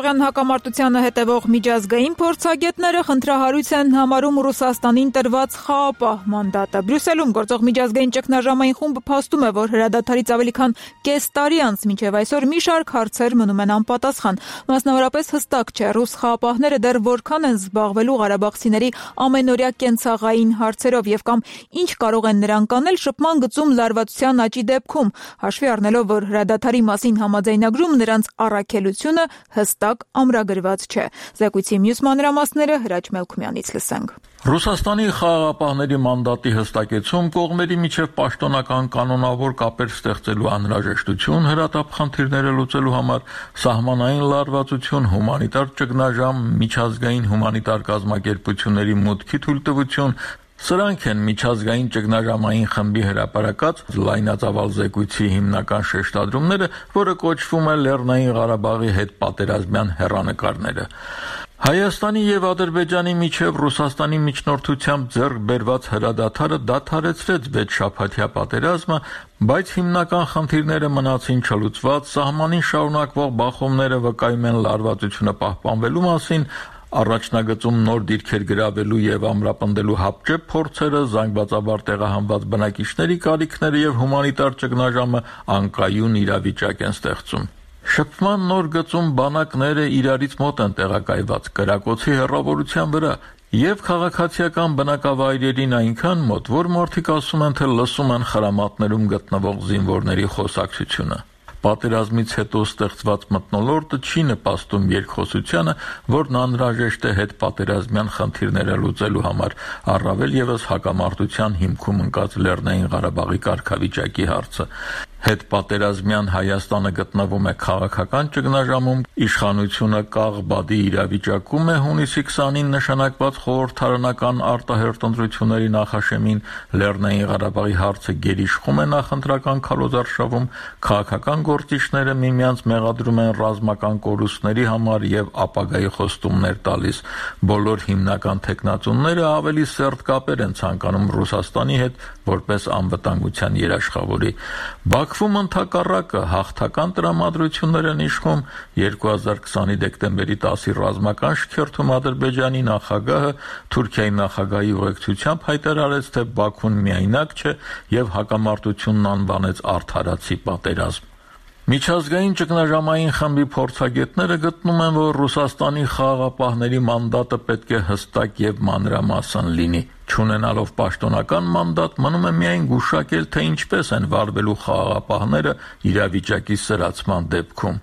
Ղարաբաղյան հակամարտությանը հետևող միջազգային փորձագետները խնդրահարույց են համարում Ռուսաստանին տրված խաղապահ մանդատը։ Բրյուսելում գործող միջազգային ճգնաժամային խումբը փաստում է, որ հրադադարից ավելի քան կես տարի անց մինչև այսօր մի շարք հարցեր մնում են անպատասխան։ Մասնավորապես հստակ չէ ռուս խաղապահները դեռ որքան են զբաղվելու ղարաբաղցիների ամենօրյա կենցաղային հարցերով եւ կամ ինչ կարող են նրանք անել շփման գծում լարվածության աճի դեպքում, հաշվի առնելով, որ հրադադարի մասին համաձայնագրում նրանց առաքելությունը հստակ ամրագրված չէ։ Զեկույցի մյուս մանրամասները Հրաչ Մելքումյանից լսենք։ Ռուսաստանի խաղաղապահների մանդատի հստակեցում կողմերի միջև պաշտոնական կանոնավոր կապեր ստեղծելու անհրաժեշտություն, հրատապ խնդիրները լուծելու համար սահմանային լարվածություն, հումանիտար ճգնաժամ, միջազգային հումանիտար կազմակերպությունների մուտքի թույլտվություն, սրանք են միջազգային ճգնաժամային խմբի հրապարակած լայնածավալ զեկույցի հիմնական շեշտադրումները, որը կոչվում է Լեռնային Ղարաբաղի հետ պատերազմյան հեռանկարները։ Հայաստանի եւ Ադրբեջանի միջև Ռուսաստանի միջնորդությամբ ձեռք բերված հրադադարը դադարեցրեց վեց շաբաթյա պատերազմը, բայց հիմնական խնդիրները մնացին չլուծված, սահմանին շարունակվող բախումները վկայում են լարվածությունը պահպանվելու մասին, առաջնագծում նոր դիրքեր գրավելու եւ ամրապնդելու հապճեպ փորձերը, զանգվածաբար տեղահանված բնակիչների կարիքները եւ հումանիտար ճգնաժամը անկայուն իրավիճակ են ստեղծում։ Շփման նոր գծում բանակները իրարից մոտ են տեղակայված կրակոցի հեռավորության վրա եւ քաղաքացիական բնակավայրերին այնքան մոտ, որ մարդիկ ասում են, թե լսում են խրամատներում գտնվող զինվորների խոսակցությունը։ Պատերազմից հետո ստեղծված մթնոլորտը չի նպաստում երկխոսությանը, որն անհրաժեշտ է հետ պատերազմյան խնդիրները լուծելու համար, առավել եւս հակամարտության հիմքում ընկած Լեռնային Ղարաբաղի կարգավիճակի հարցը։ Հետ պատերազմյան Հայաստանը գտնվում է քաղաքական ճգնաժամում, իշխանությունը կաղբադի իրավիճակում է հունիսի քսանին նշանակված խորհրդարանական արտահերտ ընտրությունների նախաշեմին, Լեռնային Ղարաբաղի հարցը գերիշխում է նախընտրական քարոզարշավում, քաղաքական գործիչները միմյանց մեղադրում են ռազմական կորուստների համար եւ ապագայի խոստումներ տալիս։ Բոլոր հիմնական թեկնածուները ավելի սերտ կապեր են ցանկանում Ռուսաստանի հետ, որպես անվտանգության երաշխավորի։ Բաքվում ընդհակառակը հաղթական տրամադրություններ են իշխում երկու հազար քսանի դեկտեմբերի տասի ռազմական շքերթում Ադրբեջանի նախագահը Թուրքիայի նախագահի ուղեկցությամբ հայտարարեց, թե Բաքուն միայնակ չէ եւ հակամարտությունն անվանեց արդարացի պատերազմ։ Միջազգային ճգնաժամային խմբի փորձագետները գտնում են, որ Ռուսաստանի խաղաղապահների մանդատը պետք է հստակ եւ մանրամասն լինի։ Չունենալով պաշտոնական մանդատ, մնում է միայն գուշակել, թե ինչպես են վարվելու խաղաղապահները իրավիճակի սրացման դեպքում։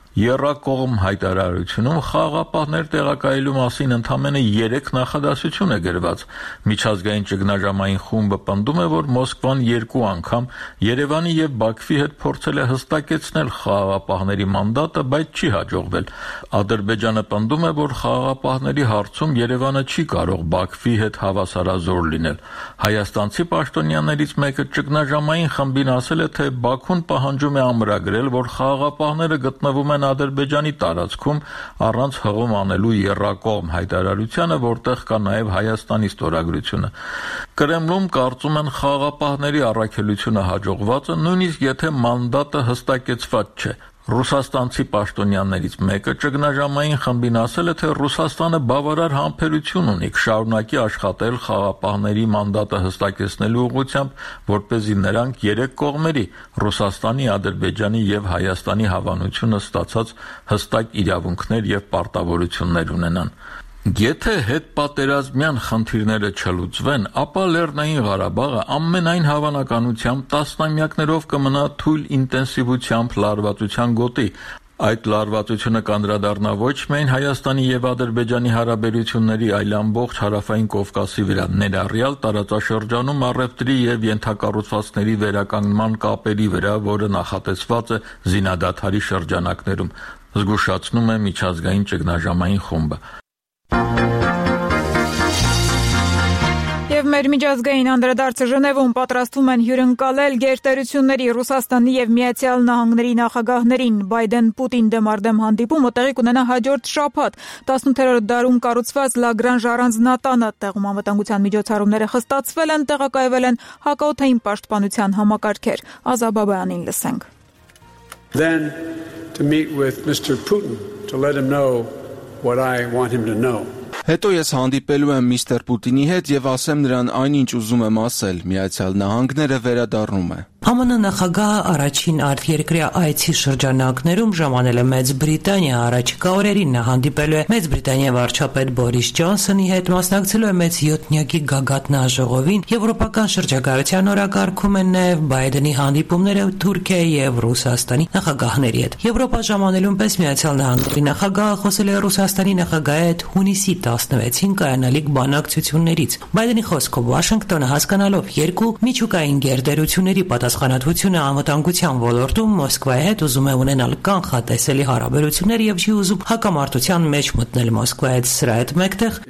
Եռակողմ հայտարարությունում խաղաղապահներ տեղակայելու մասին ընդամենը երեք նախադասություն է գրված։ Միջազգային ճգնաժամային խումբը պնդում է, որ Մոսկվան երկու անգամ Երևանի եւ Բաքվի հետ փորձել է հստակեցնել խաղաղապահների մանդատը, բայց չի հաջողվել։ Ադրբեջանը պնդում է, որ խաղաղապահների հարցում Երևանը չի կարող Բաքվի հետ հավասարազոր լինել։ Հայաստանցի պաշտոնյաներից մեկը ճգնաժամային խմբին ասել է, թե Բաքուն պահանջում է ամրագրել, որ խաղաղապահները գտնվում են Ադրբեջանի տարածքում առանց հղում անելու եռակողմ հայտարարությանը, որտեղ կա նաև Հայաստանի ստորագրությունը։ Կրեմլում կարծում են խաղաղապահների առաքելությունը հաջողված է, նույնիսկ եթե մանդատը հստակեցված չէ։ Ռուսաստանցի պաշտոնյաներից մեկը ճգնաժամային խմբին ասել է, թե Ռուսաստանը բավարար համբերություն ունի կշարունակի աշխատել խաղաղապահների մանդատը հստակեցնելու ուղղությամբ, որպեսզի նրանք երեք կողմերի՝ Ռուսաստանի, Ադրբեջանի եւ Հայաստանի հավանությունը ստացած հստակ իրավունքներ եւ պարտավորություններ ունենան։ Եթե հետպատերազմյան խնդիրները չլուծվեն, ապա Լեռնային Ղարաբաղը ամենայն հավանականությամբ տասնամյակներով կմնա թույլ ինտենսիվությամբ լարվածության գոտի։ Այդ լարվածությունը կանդրադառնա ոչ միայն Հայաստանի եւ Ադրբեջանի հարաբերությունների, այլ ամբողջ հարավային Կովկասի վրա, ներառյալ տարածաշրջանում առևտրի եւ ենթակառուցվածքների վերականգնման կապերի վրա, որը նախատեսված է զինադադարի շրջանակներում, զգուշացնում է միջազգային ճգնաժամային խումբը։ Եվ մեր միջազգային անդրադարձը Ժնևում պատրաստվում են հյուրընկալել գերտերությունների Ռուսաստանի եւ Միացյալ Նահանգների նախագահներին։ Բայդեն-Պուտին դեմարդեմ հանդիպումը տեղի կունենա հաջորդ շաբաթ։ տասնութերորդ դարում կառուցված Լագրանժ առանձնատանը, տեղում անվտանգության միջոցառումները խստացվել են, տեղակայվել են հակաօդային պաշտպանության համակարգեր։ Ազաբաբյանին լսենք. Then to meet with Mister Putin to let him know what I want him to know. Հետո ես հանդիպելու եմ միստր Պուտինի հետ եւ ասեմ նրան այնինչ ուզում եմ ասել. Միացյալ Նահանգները վերադառնում է։ Է մ ն նախագահը առաջին արտերկրյա այցի շրջանակներում ժամանել է Մեծ Բրիտանիա, առաջիկա օրերին նա հանդիպելու է Մեծ Բրիտանիա վարչապետ Բորիս Ջոնսոնի հետ, մասնակցելու է մեծ յոթնյակի գագաթնաժողովին, եվրոպական շրջագայության օրակարգում են նաև Բայդենի հանդիպումները Թուրքիայի եւ Ռուսաստանի նախագահների հետ։ Եվրոպա ժամանելուն պես Միացյալ Նահանգների նախագահը խոսել է Ռուսաստանի նախագահի հետ հունիսի տասնվեցին կայանալիք բանակցություններից։ Բայդենի խոսքով Վաշինգտոնը հասկանալով երկու միջուկային գերտերությունների պատասխանատվությունը անվտանգության ոլորտում Մոսկվայի հետ ուզում է ունենալ կանխատեսելի հարաբերություններ եւ չի ուզում հակամարտության մեջ մտնել Մոսկվայի հետ սրա հետ մեկտեղ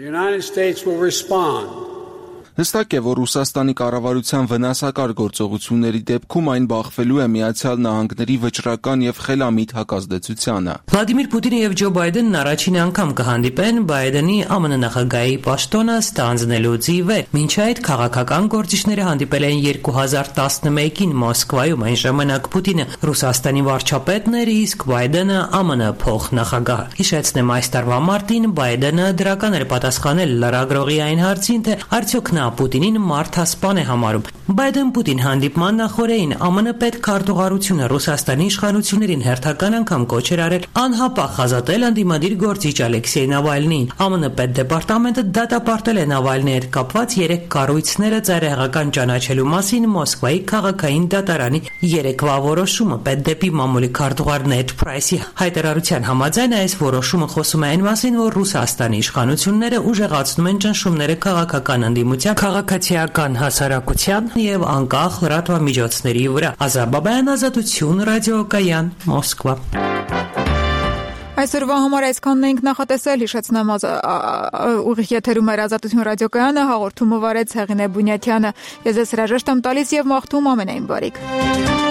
Հստակ է, որ Ռուսաստանի կառավարության վնասակար գործողությունների դեպքում այն բախվելու է Միացյալ Նահանգների վճռական եւ խելամիտ հակազդեցությանը։ Վլադիմիր Պուտինը եւ Ջո Բայդենն առաջին անգամ կհանդիպեն Բայդենի Ա Մ Ն նախագահի պաշտոնը ստանձնելուց ի վեր։ Մինչ այդ քաղաքական գործիչները հանդիպել են երկու հազար տասնմեկին Մոսկվայում, այն ժամանակ Պուտինը Ռուսաստանի վարչապետն էր, իսկ Բայդենը Ա Մ Ն փոխնախագահ։ Հիշեցնեմ, այս տարվա մարտին Բայդենը դրական էր պատասխանել լրագրողի այն հարցին, թե արդյոք նա Պուտինին մարդասպան է համարում։ Բայդեն-Պուտին հանդիպման նախօրեին Ա Մ Ն պետքարտուղարությունը Ռուսաստանի իշխանություններին հերթական անգամ կոչ էր արել անհապաղ ազատել ընդդիմադիր գործիչ Ալեքսեյ Նավալնիին։ Ա Մ Ն պետդեպարտամենտը դատապարտել է Նավալնիի հետ կապված երեք կառույցները ծայրահեղական ճանաչելու մասին Մոսկվայի քաղաքային դատարանի երեկվա որոշումը։ Պետդեպի մամուլի քարտուղար Նեդ Պրայսի հայտարարության համաձայն այս որոշումը խոսում է այն մասին, որ Ռուսաստանի իշխանությունները ուժեղացնում են ճնշումները քաղաքական ընդդիմության, քաղաքացիական հասարակության եւ անկախ լրատվամիջոցների վրա։ Ազատ Բաբայան, Ազատություն, ռադիոկայան, Մոսկվա։ Այսօրվա համար այսքանն ենք նախատեսել, հիշեցնեմ ուղիղ եթերում էր Ազատություն ռադիոկայանը, հաղորդումը վարեց Հեղինե Բունյաթյանը։ Ես ձեզ հրաժեշտ եմ տալիս եւ մաղթում ամենայն բարիք։